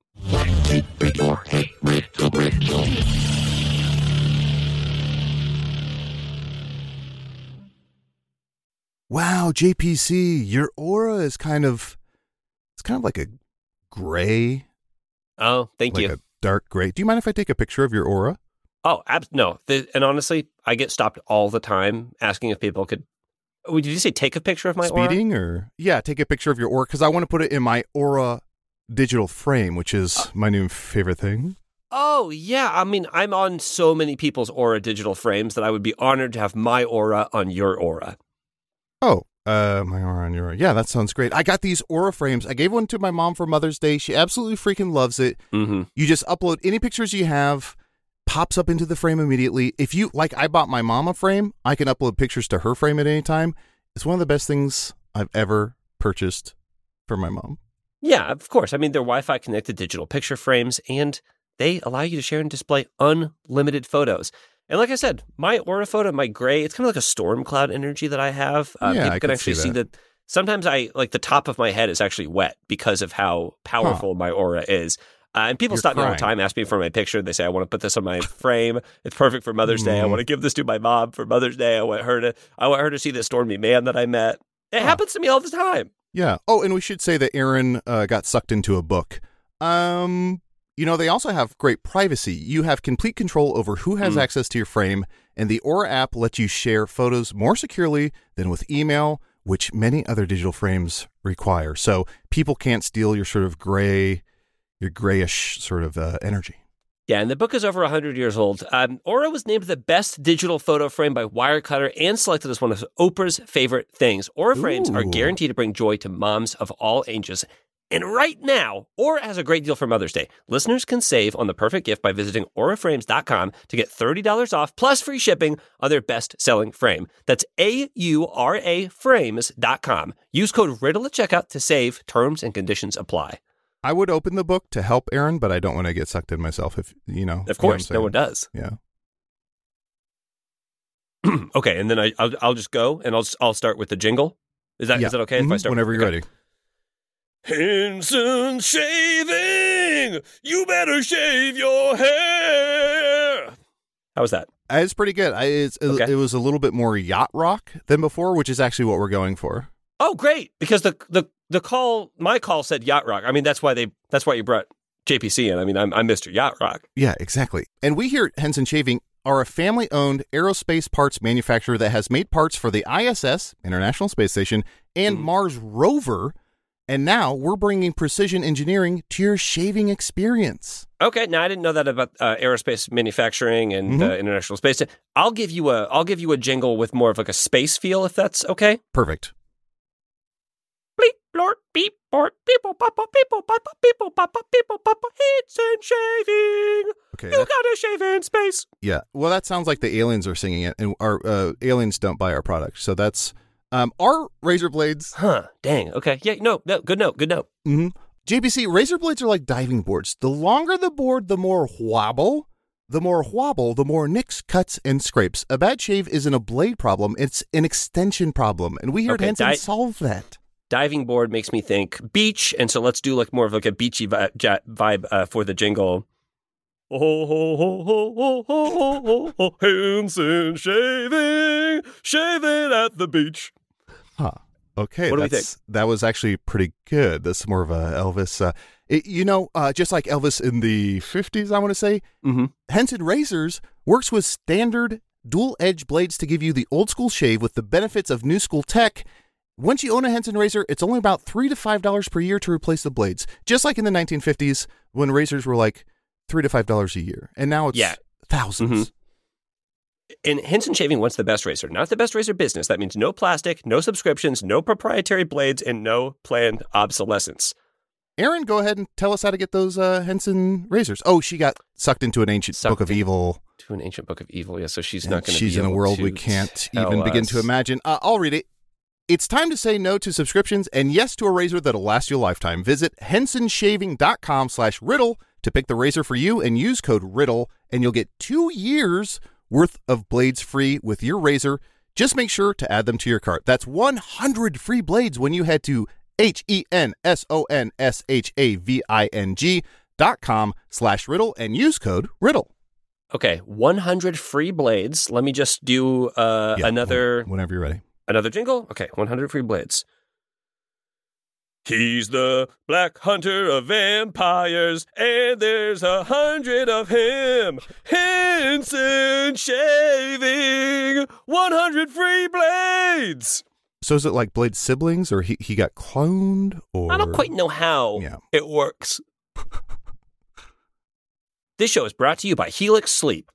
Wow, JPC, your aura is kind of like a gray. Oh, thank you. Like a dark gray. Do you mind if I take a picture of your aura? Oh, no. And honestly, I get stopped all the time asking if people could. Oh, did you say take a picture of my aura? Speeding or? Yeah, take a picture of your aura because I want to put it in my aura digital frame, which is my new favorite thing. Oh, yeah. I mean, I'm on so many people's aura digital frames that I would be honored to have my aura on your aura. Oh, my aura on your aura. Yeah, that sounds great. I got these aura frames. I gave one to my mom for Mother's Day. She absolutely freaking loves it. Mm-hmm. You just upload any pictures you have, pops up into the frame immediately. If you, I bought my mom a frame, I can upload pictures to her frame at any time. It's one of the best things I've ever purchased for my mom. Yeah, of course. I mean, they're Wi-Fi connected digital picture frames, and they allow you to share and display unlimited photos. And like I said, my aura photo, my gray, it's kind of like a storm cloud energy that I have. People can actually see that. Sometimes the top of my head is actually wet because of how powerful my aura is. And people stop me all the time, ask me for my picture. They say, I want to put this on my frame. It's perfect for Mother's Day. I want to give this to my mom for Mother's Day. I want her to see this stormy man that I met. It happens to me all the time. Yeah. Oh, and we should say that Aaron got sucked into a book. They also have great privacy. You have complete control over who has access to your frame, and the Aura app lets you share photos more securely than with email, which many other digital frames require. So people can't steal your sort of grayish sort of energy. Yeah, and the book is over 100 years old. Aura was named the best digital photo frame by Wirecutter and selected as one of Oprah's favorite things. Aura frames are guaranteed to bring joy to moms of all ages. And right now, Aura has a great deal for Mother's Day. Listeners can save on the perfect gift by visiting auraframes.com to get $30 off plus free shipping on their best-selling frame. That's AURA frames.com. Use code RIDDLE at checkout to save. Terms and conditions apply. I would open the book to help Aaron, but I don't want to get sucked in myself. If of course, no one does. Yeah. Okay, and then I'll just go and I'll start with the jingle. Is that okay if I start? Whenever you're ready. Henson Shaving shaving! You better shave your hair! How was that? It's pretty good. It was a little bit more yacht rock than before, which is actually what we're going for. Oh, great! Because the call, my call said yacht rock. I mean, that's why you brought JPC in. I mean, I'm Mr. Yacht Rock. Yeah, exactly. And we here at Henson Shaving are a family-owned aerospace parts manufacturer that has made parts for the ISS, International Space Station, and Mars rover. And now we're bringing precision engineering to your shaving experience. Okay, now I didn't know that about aerospace manufacturing and International Space. I'll give you a jingle with more of like a space feel, if that's okay. Perfect. Bleep, blort, beep, bort, people, papa, people, papa, people, papa, people, papa, hits and shaving. Okay. You gotta shave in space. Yeah. Well, that sounds like the aliens are singing it, and our aliens don't buy our product. So that's our razor blades. Huh. Dang. Okay. Yeah. No. Good note. Mm-hmm. JPC, razor blades are like diving boards. The longer the board, the more wobble. The more nicks, cuts, and scrapes. A bad shave isn't a blade problem. It's an extension problem. And we here at Henson solve that. Diving board makes me think beach. And so let's do like more of like a beachy vibe for the jingle. Oh, ho, ho, ho, ho, ho, ho, ho, Henson shaving at the beach. Huh. Okay. What do we think? That was actually pretty good. That's more of a Elvis. Just like Elvis in the 50s, I want to say, Henson Razors works with standard dual-edge blades to give you the old-school shave with the benefits of new-school tech. Once you own a Henson razor, it's only about $3 to $5 per year to replace the blades. Just like in the 1950s when razors were like $3 to $5 a year. And now it's thousands. And Henson Shaving wants the best razor, not the best razor business. That means no plastic, no subscriptions, no proprietary blades, and no planned obsolescence. Aaron, go ahead and tell us how to get those Henson razors. Oh, she got sucked into an ancient book of evil. To an ancient book of evil, yeah. So she's not going to be She's in a world we can't even begin to imagine. I'll read it. It's time to say no to subscriptions and yes to a razor that'll last you a lifetime. Visit hensonshaving.com/riddle to pick the razor for you and use code RIDDLE, and you'll get 2 years worth of blades free with your razor. Just make sure to add them to your cart. That's 100 free blades when you head to hensonshaving.com/riddle and use code RIDDLE. Okay, 100 free blades. Let me just do another... Whenever you're ready. Another jingle? Okay, 100 free blades. He's the black hunter of vampires, and there's 100 of him. Henson Shaving, 100 free blades. So is it like Blade siblings, or he got cloned? Or I don't quite know how it works. This show is brought to you by Helix Sleep.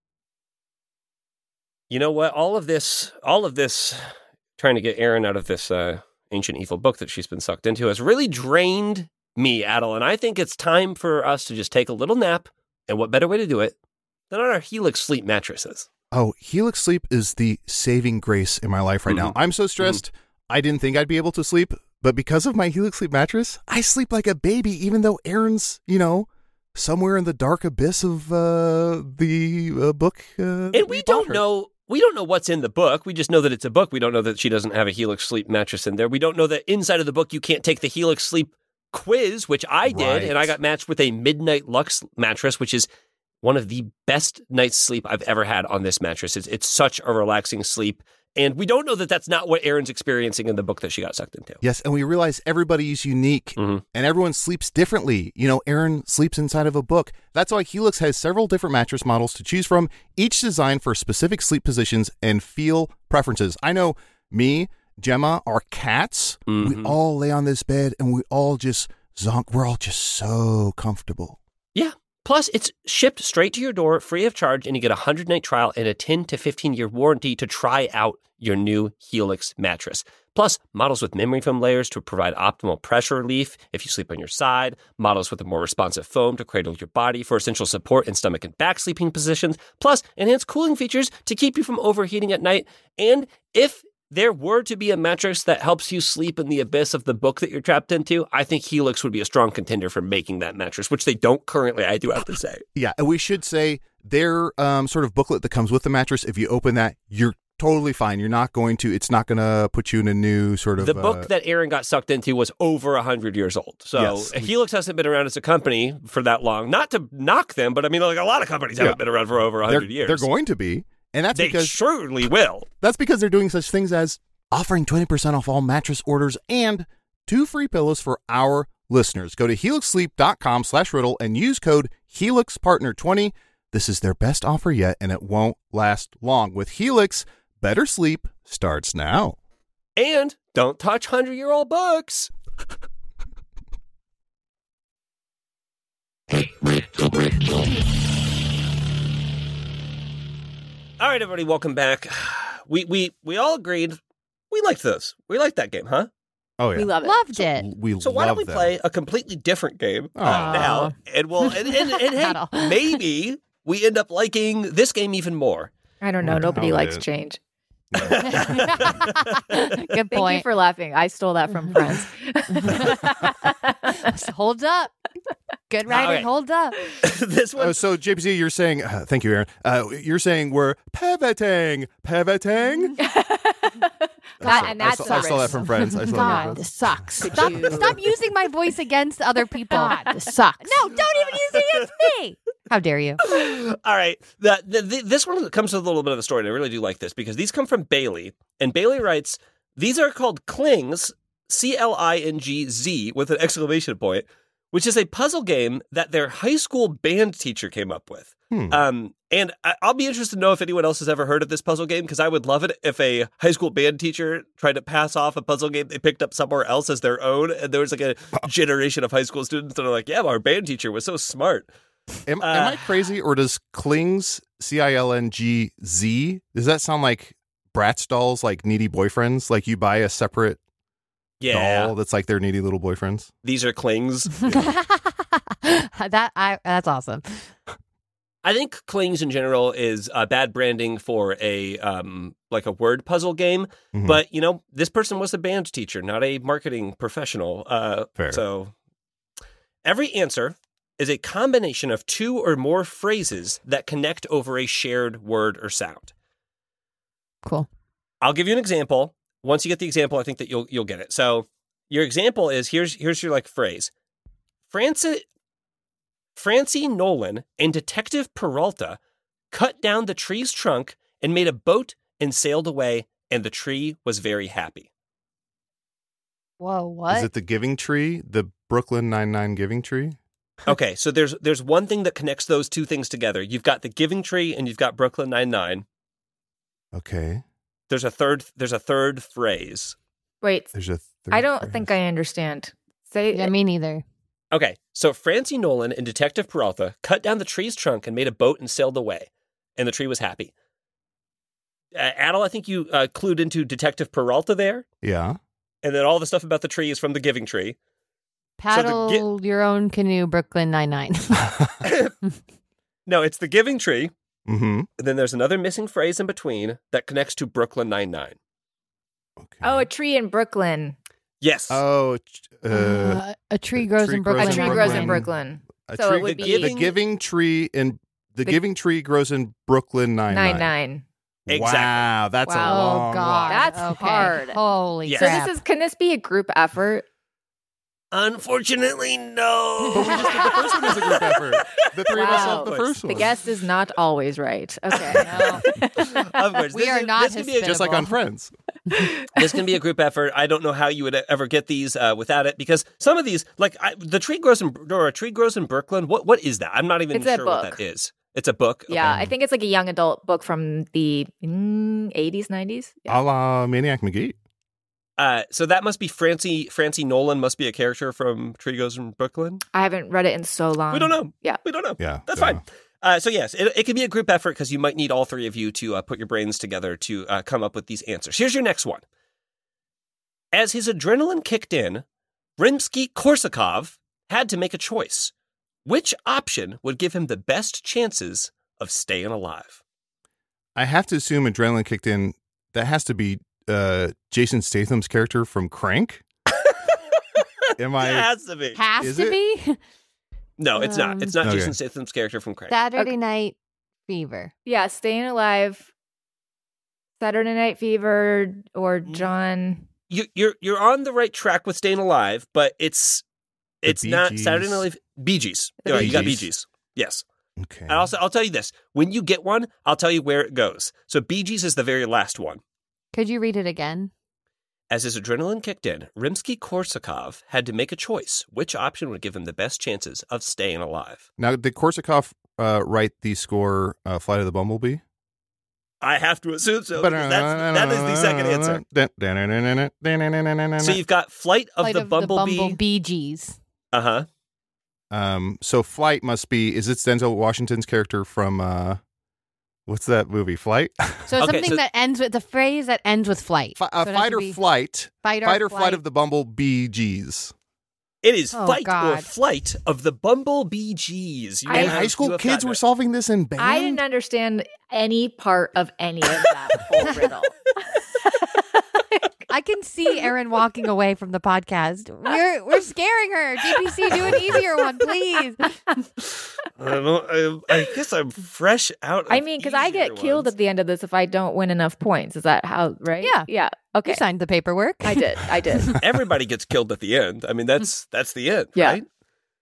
You know what? All of this, trying to get Erin out of this ancient evil book that she's been sucked into has really drained me, Adel. And I think it's time for us to just take a little nap. And what better way to do it than on our Helix Sleep mattresses? Oh, Helix Sleep is the saving grace in my life right now. I'm so stressed. I didn't think I'd be able to sleep. But because of my Helix Sleep mattress, I sleep like a baby, even though Erin's, somewhere in the dark abyss of the book. And we don't know what's in the book. We just know that it's a book. We don't know that she doesn't have a Helix Sleep mattress in there. We don't know that inside of the book you can't take the Helix Sleep quiz, which I did, and I got matched with a Midnight Lux mattress, which is one of the best night's sleep I've ever had on this mattress. It's such a relaxing sleep. And we don't know that that's not what Erin's experiencing in the book that she got sucked into. Yes, and we realize everybody's unique, and everyone sleeps differently. Erin sleeps inside of a book. That's why Helix has several different mattress models to choose from, each designed for specific sleep positions and feel preferences. I know me, Gemma, our cats, we all lay on this bed, and we all just zonk. We're all just so comfortable. Yeah. Plus, it's shipped straight to your door, free of charge, and you get a 100-night trial and a 10 to 15-year warranty to try out your new Helix mattress. Plus, models with memory foam layers to provide optimal pressure relief if you sleep on your side, models with a more responsive foam to cradle your body for essential support in stomach and back sleeping positions, plus enhanced cooling features to keep you from overheating at night. And if there were to be a mattress that helps you sleep in the abyss of the book that you're trapped into, I think Helix would be a strong contender for making that mattress, which they don't currently, I do have to say. Yeah, and we should say their sort of booklet that comes with the mattress, if you open that, you're totally fine. You're not going to. It's not going to put you in a new sort of. The book that Aaron got sucked into was over 100 years old. So Yes. Helix hasn't been around as a company for that long. Not to knock them, but I mean, like a lot of companies haven't been around for over 100 years. They're going to be, and that's They because surely will. that's because they're doing such things as offering 20% off all mattress orders and 2 free pillows for our listeners. Go to helixsleep.com/riddle and use code HelixPartner20. This is their best offer yet, and it won't last long. With Helix, better sleep starts now. And don't touch 100-year-old books. All right, everybody, welcome back. We all agreed we liked this. We liked that game, huh? Oh, yeah. We love it. Loved it. So why don't love we them. play a completely different game Aw. now? And we'll and hey, Not all. maybe we end up liking this game even more. I don't know. What the Nobody hell likes is- change. Good Thank you point. for laughing. I stole that from Friends. Holds up. Good writing. Okay. Holds up. This one, Oh, so JPC, you're saying, thank you, Aaron. You're saying we're pivoting. That's I saw that from Friends. I saw that God, from this Friends. sucks. Could Stop, you- stop using my voice against other people. God, this sucks. No, don't even use it against me. How dare you? all right. This one comes with a little bit of a story, and I really do like this because these come from Bailey, and Bailey writes, "These are called Klingz, CLINGZ with an exclamation point, which is a puzzle game that their high school band teacher came up with." And I'll be interested to know if anyone else has ever heard of this puzzle game, because I would love it if a high school band teacher tried to pass off a puzzle game they picked up somewhere else as their own, and there was like a generation of high school students that are like, yeah, our band teacher was so smart. Am I crazy, or does Klingz, CILNGZ, does that sound like Bratz dolls, like needy boyfriends? Like you buy a separate Yeah, doll that's like their needy little boyfriends? these are Klingz. That's awesome. I think Klingz in general is bad branding for a like a word puzzle game. Mhm. But, you know, this person was a band teacher, not a marketing professional. Fair. So every answer is a combination of 2 or more phrases that connect over a shared word or sound. Cool. I'll give you an example. Once you get the example, I think that you'll get it. So your example is here's your like phrase. Francie Nolan and Detective Peralta cut down the tree's trunk and made a boat and sailed away, and the tree was very happy. Whoa, what? Is it the Giving Tree, the Brooklyn Nine-Nine Giving Tree? Okay, so there's one thing that connects those two things together. You've got the Giving Tree and you've got Brooklyn Nine-Nine. Okay. There's a third phrase. Wait, There's a third I don't phrase. think I understand. Say Yeah, me neither. Okay, so Francie Nolan and Detective Peralta cut down the tree's trunk and made a boat and sailed away, and the tree was happy. Adel, I think you clued into Detective Peralta there, Yeah. and then all the stuff about the tree is from the Giving Tree. Paddle your own canoe, Brooklyn Nine-Nine. No, it's the Giving Tree, Mm-hmm. and then there's another missing phrase in between that connects to Brooklyn Nine-Nine. Okay. Oh, a tree in Brooklyn. Yes. Oh, a tree grows tree in grows A Brooklyn. tree in grows Brooklyn. in Brooklyn. a So tree, it would the be Giving- the Giving Tree in the The- Giving Tree grows in Brooklyn Nine-Nine. 9-9. Exactly. Wow, that's a Wow. long Oh God, That's okay. hard. Holy Yes. So crap! can this be a group effort? Unfortunately, no. But we just did the first one as a group effort. The three of us Wow. love the first one. The guest is not always right. Okay. Of course. We are not this can be a, Just like on Friends. this can be a group effort. I don't know how you would ever get these without it, because some of these, like the tree grows in, or a tree grows in Brooklyn. What is that? I'm not even It's a sure what book. that is. It's a book. Yeah, Okay. I think it's like a young adult book from the 80s, 90s. A la Maniac McGee. So that must be Francie Nolan must be a character from Tree Grows in Brooklyn. I haven't read it in so long. We don't know. Yeah. We don't know. Yeah. That's yeah. fine. So yes, it can be a group effort because you might need all three of you to put your brains together to come up with these answers. Here's your next one. As his adrenaline kicked in, Rimsky-Korsakov had to make a choice. Which option would give him the best chances of staying alive? I have to assume adrenaline kicked in. That has to be Jason Statham's character from Crank. Am It I? has to be. Has Is to it? be No, it's not. It's not Okay. Jason Statham's character from Crank. Saturday Night Fever. Yeah, Staying Alive. Saturday Night Fever or John. You're on the right track with Staying Alive, but it's Bee not Gees. Saturday Night Live. Bee Gees. The All right, Bee you got Bee Gees. Gees. Yes. Okay. And also, I'll tell you this: when you get one, I'll tell you where it goes. So Bee Gees is the very last one. Could you read it again? As his adrenaline kicked in, Rimsky-Korsakov had to make a choice. Which option would give him the best chances of staying alive? Now, did Korsakov write the score Flight of the Bumblebee? I have to assume so. Because that is the second answer. So you've got Flight of the Bumblebee. Bee Gees. Uh-huh. So Flight must be, is it Denzel Washington's character from, what's that movie, Flight? So Okay, something so- that ends with the phrase that ends with flight. So it has Fight to or be Flight. Fight Fight or Flight of the Bumblebee G's. It is Oh, Fight or God. Flight of the Bumblebee G's. You I- have- High you school have kids gotten were it. solving this in band? I didn't understand any part of any of that whole riddle. I can see Erin walking away from the podcast. We're scaring her. DPC, do an easier one, please. I guess I'm fresh out. I mean, because I get killed at the end of this if I don't win enough points. Is that how, right? Yeah. Yeah. Okay. You signed the paperwork. I did. Everybody gets killed at the end. I mean, that's the end, Yeah. right?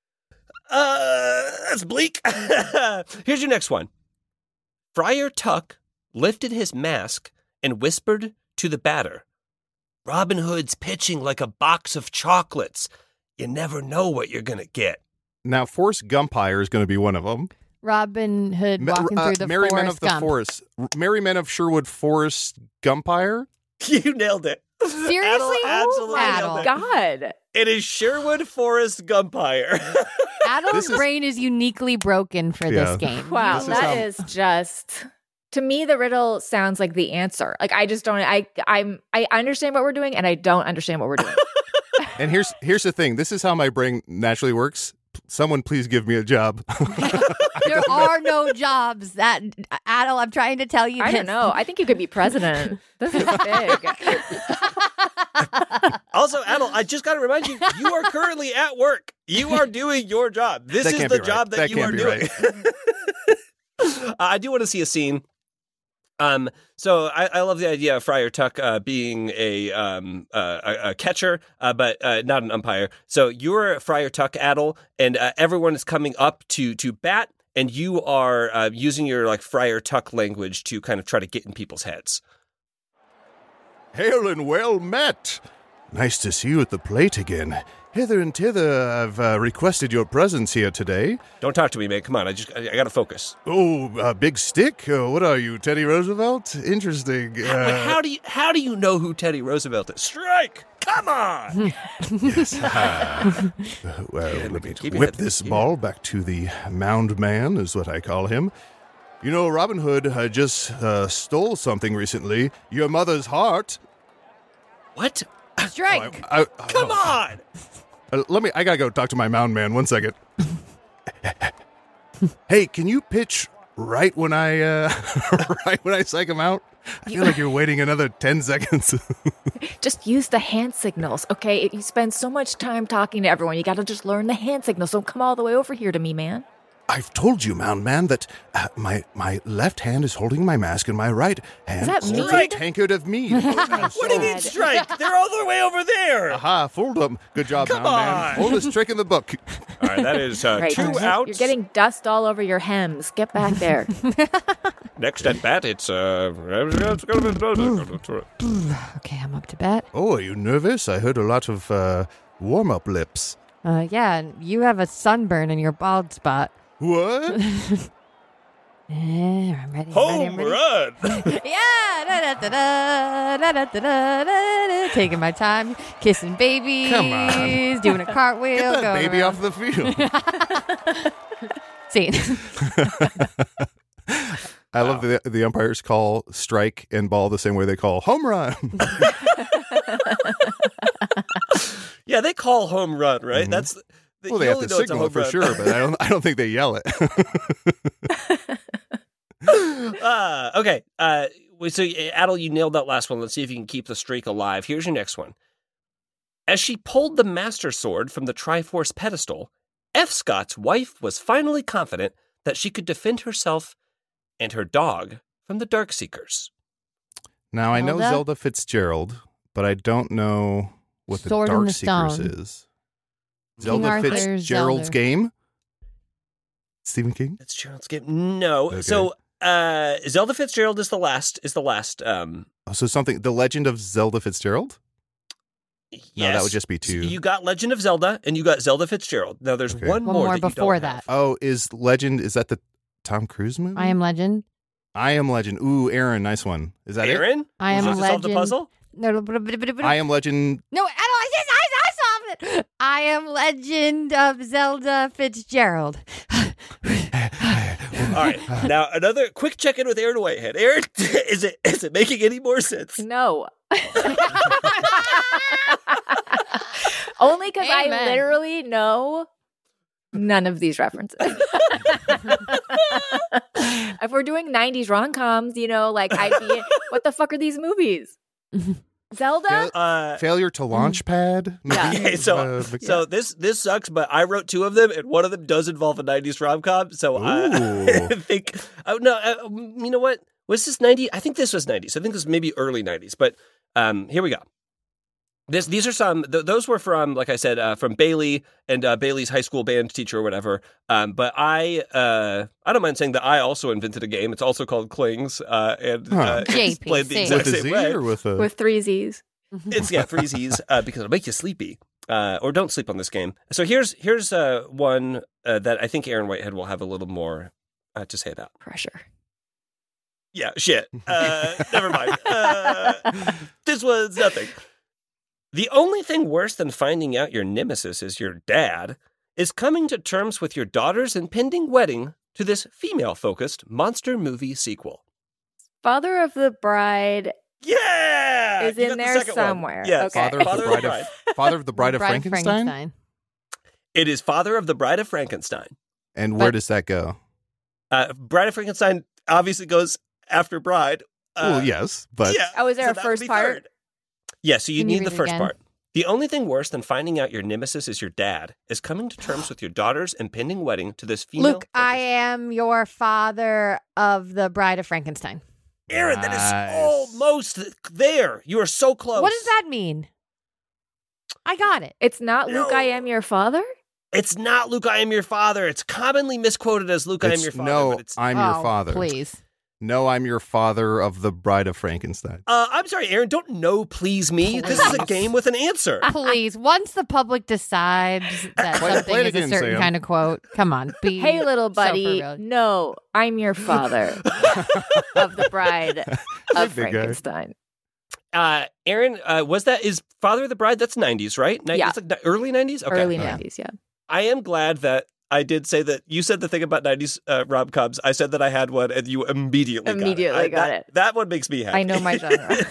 That's bleak. Here's your next one. Friar Tuck lifted his mask and whispered to the batter, "Robin Hood's pitching like a box of chocolates. You never know what you're going to get." Now, Forrest Gumpire is going to be one of them. Robin Hood walking through the Merry Men Forest of the Gump. Forest. Merry Men of Sherwood Forest Gumpire? You nailed it. Seriously? Adel absolutely Adel. nailed it. God. It is Sherwood Forest Gumpire. Adam's This is- brain is uniquely broken for Yeah. this game. Wow. This is how- That is just. To me, the riddle sounds like the answer. Like I just don't. I understand what we're doing, and I don't understand what we're doing. And here's the thing. This is how my brain naturally works. Someone please give me a job. There are no jobs. That Adel, I'm trying to tell you. I don't this. know. I think you could be president. This is big. Also, Adel, I just got to remind you, you are currently at work. You are doing your job. This That is can't the be right. job that That you can't are be doing. I do want to see a scene. So I love the idea of Friar Tuck being a catcher, but not an umpire. So you're Friar Tuck, Adel, and everyone is coming up to bat, and you are using your like Friar Tuck language to kind of try to get in people's heads. Hail and well met. Nice to see you at the plate again. Hither and thither, I've requested your presence here today. Don't talk to me, man. Come on, I got to focus. Oh, a big stick? What are you, Teddy Roosevelt? Interesting. How do you know who Teddy Roosevelt is? Strike! Come on! Yes. Well, let me keep your whip head- this keep ball back to the mound man, is what I call him. You know, Robin Hood just stole something recently. Your mother's heart. What? Strike. Come on! I gotta go talk to my mound man. 1 second. Hey, can you pitch right when I psych him out? I feel like you're waiting another 10 seconds. Just use the hand signals, okay? You spend so much time talking to everyone. You got to just learn the hand signals. Don't come all the way over here to me, man. I've told you, mound man, that my left hand is holding my mask and my right hand that holds mead? a tankard of mead. What do you mean strike? They're all the way over there. Aha, fooled them. Good job, Come mound on. man. Oldest trick in the book. All right, that is Right. 2 outs. You're getting dust all over your hems. Get back there. Next at bat, it's Okay, I'm up to bat. Oh, are you nervous? I heard a lot of warm-up lips. Yeah, and you have a sunburn in your bald spot. What? I'm ready. home run. Yeah, da-da-da-da, taking my time, kissing babies, Come on. doing a cartwheel, Get that going baby around. off the field. Scene. I love the umpires call strike and ball the same way they call home run. Yeah, they call home run, right? Mhm. That's Well, they you have only to know it's a signal home it for run. sure, but I don't think they yell it. Okay. So Adel, you nailed that last one. Let's see if you can keep the streak alive. Here's your next one. As she pulled the Master Sword from the Triforce pedestal, F. Scott's wife was finally confident that she could defend herself and her dog from the Darkseekers. Now, I know Zelda? Zelda Fitzgerald, but I don't know what the Sword in Dark the Seekers Stone. is. Zelda Arthur's Fitzgerald's Zelda. game? Stephen King? That's Gerald's game. No. Okay. So Zelda Fitzgerald is the last. Oh, so something, The Legend of Zelda Fitzgerald? No, that yes. would just be two. So you got Legend of Zelda and you got Zelda Fitzgerald. Now there's Okay. one One more more that you before don't that. have. Oh, is that the Tom Cruise movie? I Am Legend. I Am Legend. Ooh, Aaron, nice one. Is that it? Aaron? I Am Would you like to solve the Legend. puzzle? I Am Legend. No, I solved it. I Am Legend of Zelda Fitzgerald. All right. Now another quick check-in with Aaron Whitehead. Aaron, is it making any more sense? No. Only because I Amen. literally know none of these references. If we're doing 90s rom-coms, like I'd be, what the fuck are these movies? Zelda? Failure to Launchpad? Yeah. movie? Okay, so this sucks, but I wrote two of them, and one of them does involve a 90s rom-com. So I Ooh. think, you know what? Was this 90? I think this was 90s. I think this was maybe early 90s. But here we go. These are some. Those were from, like I said, from Bailey and Bailey's high school band teacher or whatever. But I don't mind saying that I also invented a game. It's also called Clings, and it's played the JPC. exact with a same Z way. or with a... With 3 Z's. It's 3 Z's because it'll make you sleepy. Or don't sleep on this game. So here's one that I think Aaron Whitehead will have a little more to say about. Pressure. Yeah, shit. Never mind. This was nothing. The only thing worse than finding out your nemesis is your dad is coming to terms with your daughter's impending wedding to this female-focused monster movie sequel. Father of the Bride Yeah! is You in got the there second one. somewhere. Yes. Okay. Father of the Bride of Frankenstein? It is Father of the Bride of Frankenstein. And where does that go? Bride of Frankenstein obviously goes after Bride. Well, yes, but Yeah, Oh, is there a that would first be part? third. Yeah, so you Can you need the read it first again? part. The only thing worse than finding out your nemesis is your dad is coming to terms with your daughter's impending wedding to this female. Luke, I am your father of the Bride of Frankenstein. Aaron, that Nice. is almost there. You are so close. What does that mean? I got it. It's not Luke, No. I am your father? It's not Luke, I am your father. It's commonly misquoted as Luke, I am it's your father. no, but it's, I'm your Oh, father. Please. No, I'm your father of the Bride of Frankenstein. I'm sorry, Aaron. Don't no please me. This is a game with an answer. Please. Once the public decides that Play- something play it is again, a certain Sam. kind of quote, come on. Be Hey, little so buddy. for real. No, I'm your father of the Bride of Big guy. Frankenstein. Aaron, is Father of the Bride? That's 90s, right? Yeah. It's like early 90s? Okay. Early Yeah. 90s, yeah. I am glad that I did say that you said the thing about 90s rom-coms. I said that I had one and you immediately Got it. That one makes me happy. I know my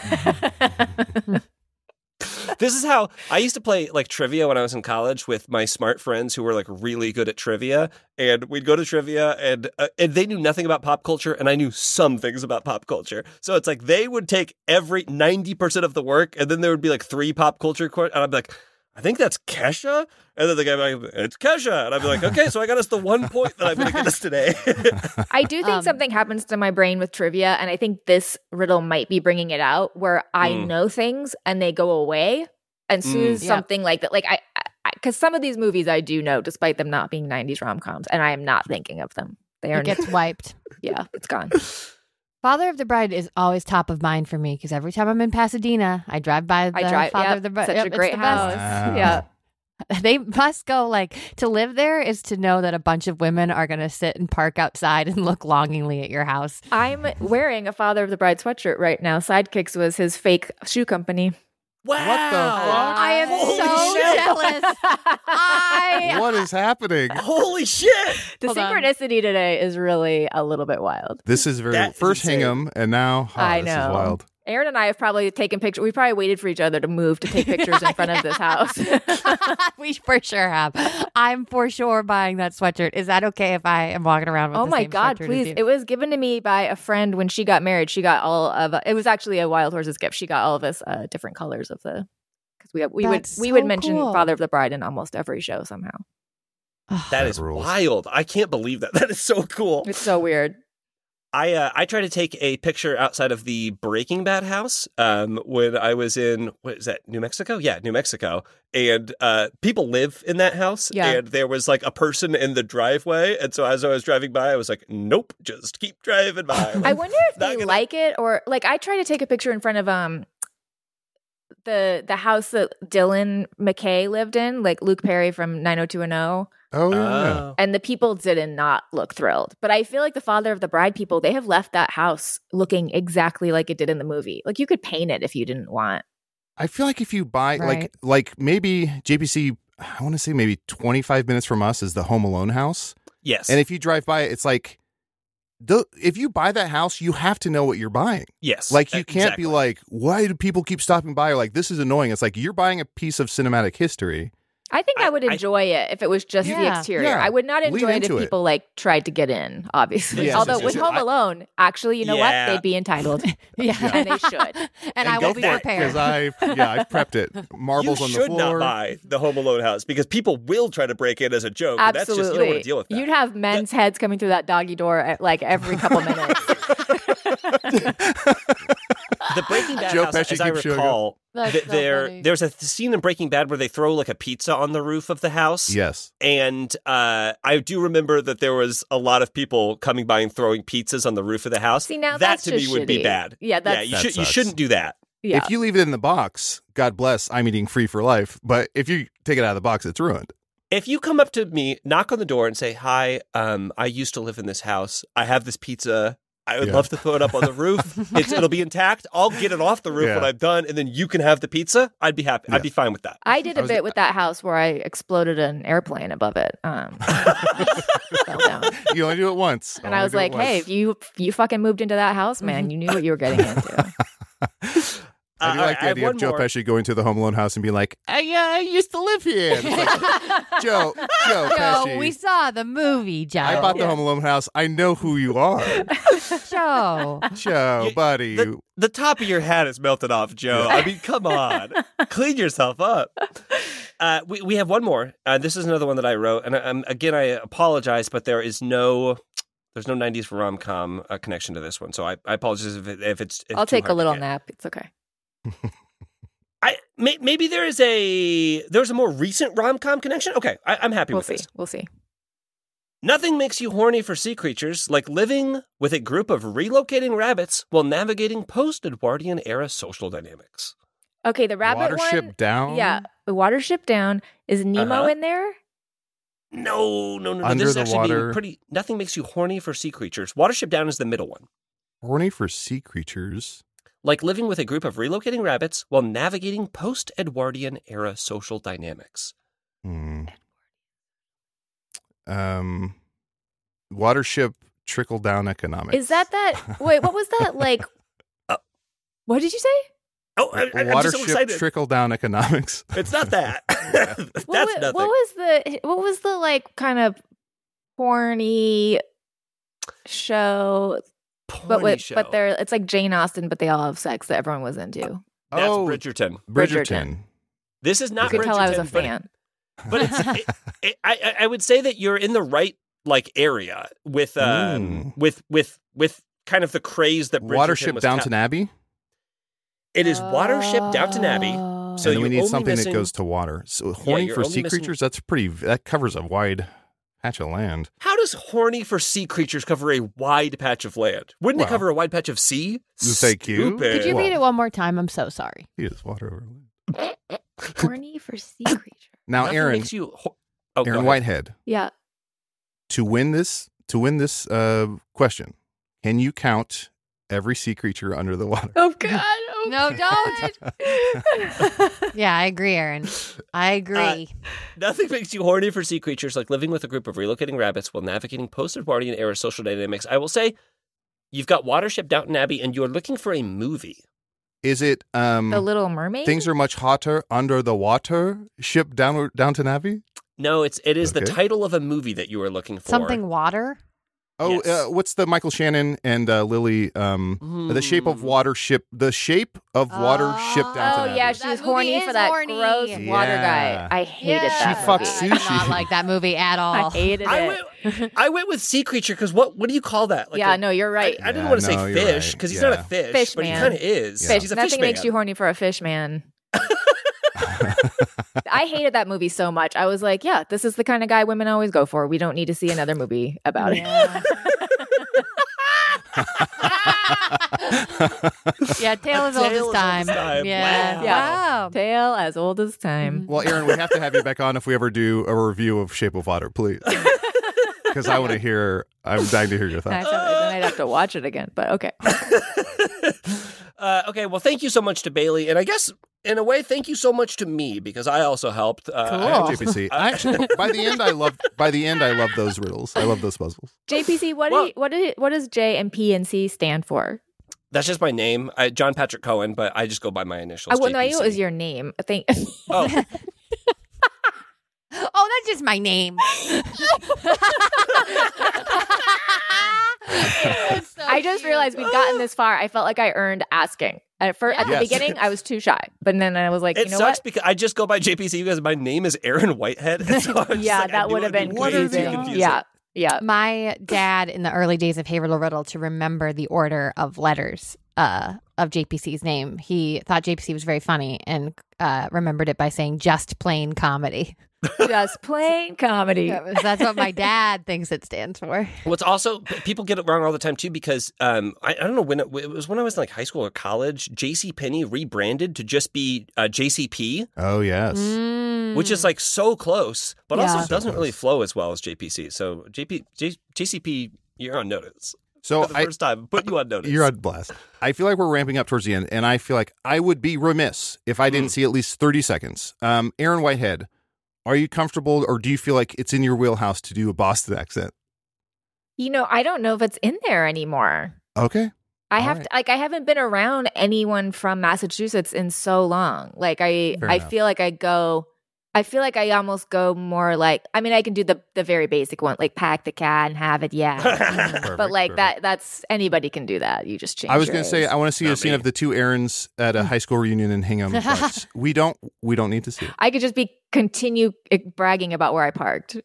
genre. This is how I used to play like trivia when I was in college with my smart friends who were like really good at trivia. And we'd go to trivia and they knew nothing about pop culture and I knew some things about pop culture. So it's like they would take every 90% of the work and then there would be like 3 pop culture and I'd be like, I think that's Kesha. And then the guy would be like, it's Kesha. And I'd be like, okay, so I got us the 1 point that I'm going to get us today. I do think something happens to my brain with trivia, and I think this riddle might be bringing it out where I know things and they go away. And as soon as Yeah. something like that, like I because some of these movies I do know, despite them not being 90s rom-coms, and I am not thinking of them. They are It gets wiped. yeah, it's gone. Father of the Bride is always top of mind for me because every time I'm in Pasadena, I drive by the Father yep, of the Bride. such Yep, a it's great the best. house. Wow. Yeah. They must go to live there is to know that a bunch of women are going to sit and park outside and look longingly at your house. I'm wearing a Father of the Bride sweatshirt right now. Sidekicks was his fake shoe company. Wow. What the fuck? I am Holy so shit. jealous. What is happening? Holy shit. The Hold on. synchronicity today is really a little bit wild. This is very That is first insane. Hingham, and now I this is know. wild. Aaron and I have probably taken pictures. We probably waited for each other to move to take pictures in front of this house. We for sure have. I'm for sure buying that sweatshirt. Is that okay if I am walking around with Oh the my same God, sweatshirt as please. you? It was given to me by a friend when she got married. She got all of it was actually a Wild Horses gift. She got all of us different colors of the because we That's would so mention cool. Father of the Bride in almost every show somehow. That is rules. wild. I can't believe that. That is so cool. It's so weird. I tried to take a picture outside of the Breaking Bad house when I was in, what is that, New Mexico? Yeah, New Mexico. And people live in that house. Yeah. And there was like a person in the driveway. And so as I was driving by, I was like, nope, just keep driving by. I wonder if Not they gonna- like it, or like I tried to take a picture in front of the house that Dylan McKay lived in, like Luke Perry from 90210. Oh yeah. Oh. And the people did not look thrilled. But I feel like the father of the bride people, they have left that house looking exactly like it did in the movie. Like you could paint it if you didn't want. I feel like if you buy Right. like maybe JPC, I want to say maybe 25 minutes from us is the Home Alone house, Yes. and if you drive by it, it's like, if you buy that house, you have to know what you're buying. yes. Like you can't exactly. be like, why do people keep stopping by? Or like, this is annoying. It's like you're buying a piece of cinematic history. I think I would I- enjoy it if it was just the Yeah. exterior. Yeah. I would not Lean enjoy it if into it. people like tried to get in, obviously. Yes, Although yes, with yes. Home Alone, actually, you know Yeah. what? They'd be entitled. Yeah. And they should. And I go will be for it, prepared. because I've prepped it. Marbles you on the should floor. not buy the Home Alone house because people will try to break in as a joke. And that's just, you don't Absolutely. want to deal with that. You'd have men's heads coming through that doggy door at like every couple minutes. The Breaking Bad Joe house, Pesci as I keeps showing recall, That's so funny. there's a scene in Breaking Bad where they throw like a pizza on the roof of the house. Yes. And I do remember that there was a lot of people coming by and throwing pizzas on the roof of the house. See, now that that's to me just would be shitty. bad. Yeah, that's- you That should you sucks. shouldn't do that. Yeah. If you leave it in the box, God bless, I'm eating free for life. But if you take it out of the box, it's ruined. If you come up to me, knock on the door, and say, "Hi, I used to live in this house. I have this pizza. I would Yeah. love to throw it up on the roof. It'll be intact. I'll get it off the roof Yeah. when I'm done, and then you can have the pizza." I'd be happy. Yeah. I'd be fine with that. I did I a was- bit with that house where I exploded an airplane above it. Fell down. You only do it once. And I was like, hey, if you fucking moved into that house, man, you knew what you were getting into. I do like the have idea of one Joe more. Pesci going to the Home Alone house and being like, I used to live here. And it's like, Joe Pesci. Joe, we saw the movie, Joe. I bought the Home Alone house. I know who you are. Joe. Joe, You- buddy. The top of your hat is melted off, Joe. I mean, come on, clean yourself up. We have one more. This is another one that I wrote, and again, I apologize, but there's no 90s rom-com connection to this one, so I apologize if it's. I'll too take a hard to little get. nap. It's okay. Maybe there's a more recent rom-com connection. Okay, I'm happy We'll with see. this. We'll see. Nothing makes you horny for sea creatures like living with a group of relocating rabbits while navigating post-Edwardian era social dynamics. Okay, the rabbit Watership one. Down? Yeah, the Watership Down. Is Nemo Uh-huh. in there? No. Under This is the actually water. being pretty. Nothing makes you horny for sea creatures. Watership Down is the middle one. Horny for sea creatures. Like living with a group of relocating rabbits while navigating post-Edwardian era social dynamics. Watership trickle down economics. Is that? Wait, what was that like? What did you say? Oh, I'm just so Watership excited. trickle down economics? It's not that. That's What nothing. what was the like kind of porny show? Porny show. But they're it's like Jane Austen, but they all have sex that everyone was into. That's Oh, Bridgerton. Bridgerton. This is not You could tell I was a Bridgerton, but- fan. But it's, I would say that you're in the right like area with with kind of the craze that Bridgerton Watership was Downton Abbey? It is Watership Downton Abbey. Oh. So and then we you're need only something missing- that goes to water. So horny you're for only sea missing- creatures, that covers a wide patch of land. How does horny for sea creatures cover a wide patch of land? Wouldn't Well, it cover a wide patch of sea? thank you. Stupid. Could you Well- read it one more time? I'm so sorry. He is water over land. Horny for sea creature. Now, Nothing Aaron makes you go Aaron ahead. Whitehead, Yeah. to win this question, can you count every sea creature under the water? Oh God. Oh, No, don't. Yeah, I agree, Aaron. I agree. Nothing makes you horny for sea creatures like living with a group of relocating rabbits while navigating post-Edwardian era social dynamics. I will say, you've got Watership Downton Abbey, and you're looking for a movie. Is it The Little Mermaid. things are much hotter under the water? Ship Downton Abbey? No, it is the Okay. title of a movie that you are looking for. Something water? Oh, Yes. what's the Michael Shannon and Lily? The Shape of Water ship. The Shape of Water ship down to Oh yeah, Abbey. she was That horny movie for is that horny. gross water Yeah. guy. I hated Yeah. that. She fucked movie. I did not sushi. like that movie at all. I hated I it. went with sea creature because what do you call that? Like Yeah, no, you're right. I didn't Yeah, want to no, say you're fish right. because he's Yeah. not a fish, Fish but man. he kind of is. Yeah. He's a Nothing fish makes man. you horny for a fish man. I hated that movie so much. I was like, yeah, this is the kind of guy women always go for. We don't need to see another movie about it. Yeah, Tale as Old as Tale as Old time. as Time. Yeah. Wow. Wow. Tale as old as time. Well, Aaron, we have to have you back on if we ever do a review of Shape of Water, please. Because I want to hear. I'm dying to hear your thoughts. Then I'd have to watch it again. But okay. Okay, well, thank you so much to Bailey, and I guess in a way, thank you so much to me because I also helped. Cool. JPC. I actually, by the end, I love those riddles. I love those puzzles. JPC, what does J and P and C stand for? That's just my name, John Patrick Cohen, but I just go by my initials. No, I knew JPC. it was your name. I think. Oh, Oh, that's just my name. I just realized we've gotten this far. I felt like I earned asking. At the Yes. beginning, I was too shy, but then I was like, it you know sucks what? because I just go by JPC because my name is Aaron Whitehead. And so I'm just Yeah, like, I that knew would have it'd been be way too confusing. confusing. Yeah. My dad, in the early days of Hey Riddle Riddle, to remember the order of letters of JPC's name, he thought JPC was very funny and remembered it by saying just plain comedy. Just plain comedy. That's what my dad thinks it stands for. What's also people get it wrong all the time too because I don't know when it was when I was in like high school or college. JCPenney rebranded to just be JCP, Oh yes. which is like so close, but Yeah. also So doesn't really close. flow as well as JPC. So JCP, you're on notice So for the first time. Put you on notice. You're on blast. I feel like we're ramping up towards the end, and I feel like I would be remiss if I didn't see at least 30 seconds. Aaron Whitehead, are you comfortable, or do you feel like it's in your wheelhouse to do a Boston accent? You know, I don't know if it's in there anymore. Okay. I All have right. to, like, I haven't been around anyone from Massachusetts in so long. Like, Fair I enough. feel like I almost go more like, I mean, I can do the very basic one, like pack the cat and have it, yeah. But like that's anybody can do that. You just change. I was your going to say, A's. I want to see a Not scene me. of the two Aarons at a high school reunion in Hingham. But we don't need to see it. I could just continue bragging about where I parked.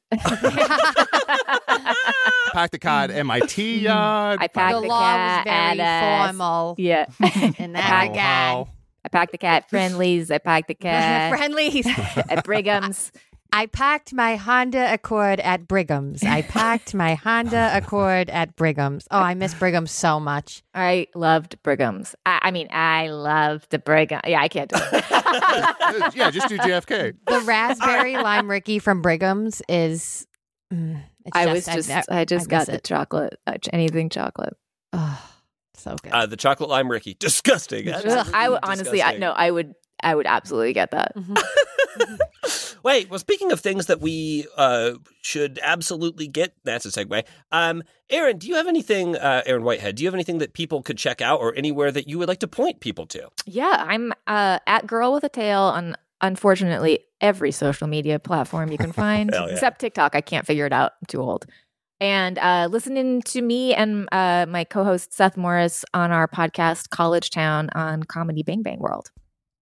Pack the car at MIT yard. I packed The the, law was cat very at formal. Yeah. And that How, guy. how? I packed the cat at Friendly's. I packed the cat Friendlies. at Brigham's. I packed my Honda Accord at Brigham's. I packed my Honda Accord at Brigham's. Oh, I miss Brigham's so much. I loved Brigham's. I loved the Brigham. Yeah, I can't do it. Yeah, just do JFK. The raspberry lime Ricky from Brigham's is. It's I just got miss the it. chocolate, anything chocolate. Oh, so good. the chocolate lime Ricky, disgusting. I would honestly, Disgusting. I would absolutely get that. Wait, well, speaking of things that we should absolutely get, that's a segue. Aaron, do you have anything, Aaron Whitehead, do you have anything that people could check out or anywhere that you would like to point people to? Yeah, I'm at Girl with a Tail on, unfortunately, every social media platform you can find, Hell yeah. except TikTok. I can't figure it out. I'm too old. And listening to me and my co-host Seth Morris on our podcast College Town on Comedy Bang Bang World.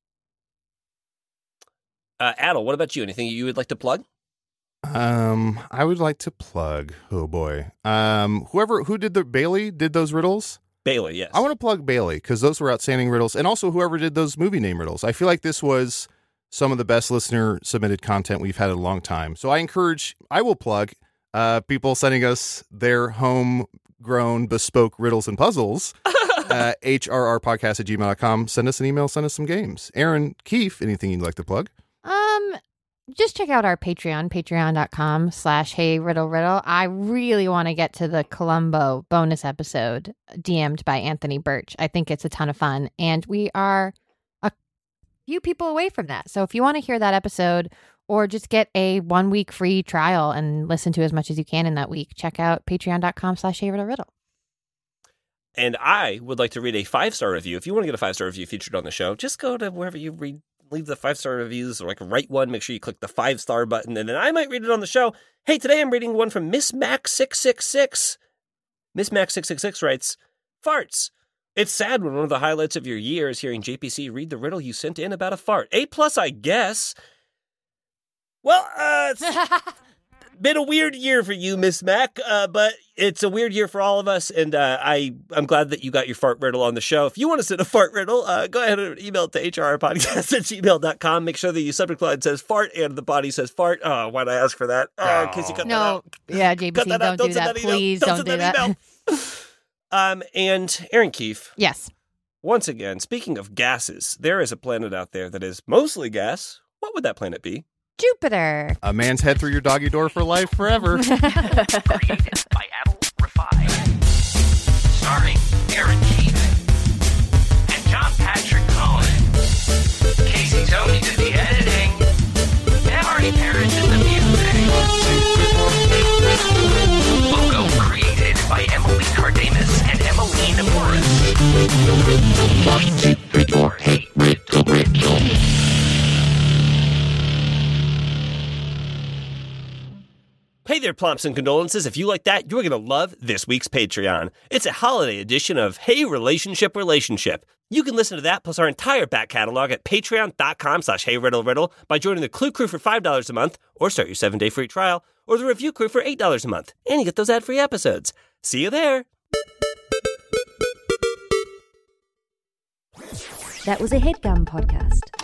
Adel, what about you? Anything you would like to plug? I would like to plug. Oh boy. Who did Bailey did those riddles? Bailey, yes. I want to plug Bailey because those were outstanding riddles, and also whoever did those movie name riddles. I feel like this was some of the best listener submitted content we've had in a long time. So I will plug people sending us their homegrown bespoke riddles and puzzles. HRRpodcast@gmail.com. Send us an email. Send us some games. Aaron Keefe, anything you'd like to plug? Just check out our Patreon, patreon.com/Hey Riddle Riddle. I really want to get to the Columbo bonus episode DM'd by Anthony Birch. I think it's a ton of fun. And we are a few people away from that. So if you want to hear that episode or just get a 1 week free trial and listen to as much as you can in that week, check out patreon.com/Hey Riddle Riddle. And I would like to read a 5-star review. If you want to get a 5-star review featured on the show, just go to wherever you leave the 5-star reviews, or like write one. Make sure you click the 5-star button, and then I might read it on the show. Hey, today I'm reading one from Miss Mac 666. Miss Max666 writes, farts. It's sad when one of the highlights of your year is hearing JPC read the riddle you sent in about a fart. A+, I guess. Well, it's been a weird year for you, Miss Mac, but it's a weird year for all of us, and I'm glad that you got your fart riddle on the show. If you want to send a fart riddle, go ahead and email it to hrpodcast@gmail.com. Make sure the subject line says fart and the body says fart. Oh, why'd I ask for that? In case you cut that out. Yeah, JPC, don't do that. Please don't do that. And Aaron Keefe. Yes. Once again, speaking of gases, there is a planet out there that is mostly gas. What would that planet be? Jupiter. A man's head through your doggy door for life forever. Created by Adel Rafai. Starring Aaron Keefe and John Patrick Cohen. Casey Tony did the editing. And Artie Parrott did the music. Logo created by Emily Cardamus and Emmeline Morris. Hey there, plumps and condolences. If you like that, you're going to love this week's Patreon. It's a holiday edition of Hey Relationship. You can listen to that plus our entire back catalog at patreon.com/HeyRiddleRiddle by joining the Clue Crew for $5 a month or start your 7-day free trial or the Review Crew for $8 a month. And you get those ad-free episodes. See you there. That was a HeadGum podcast.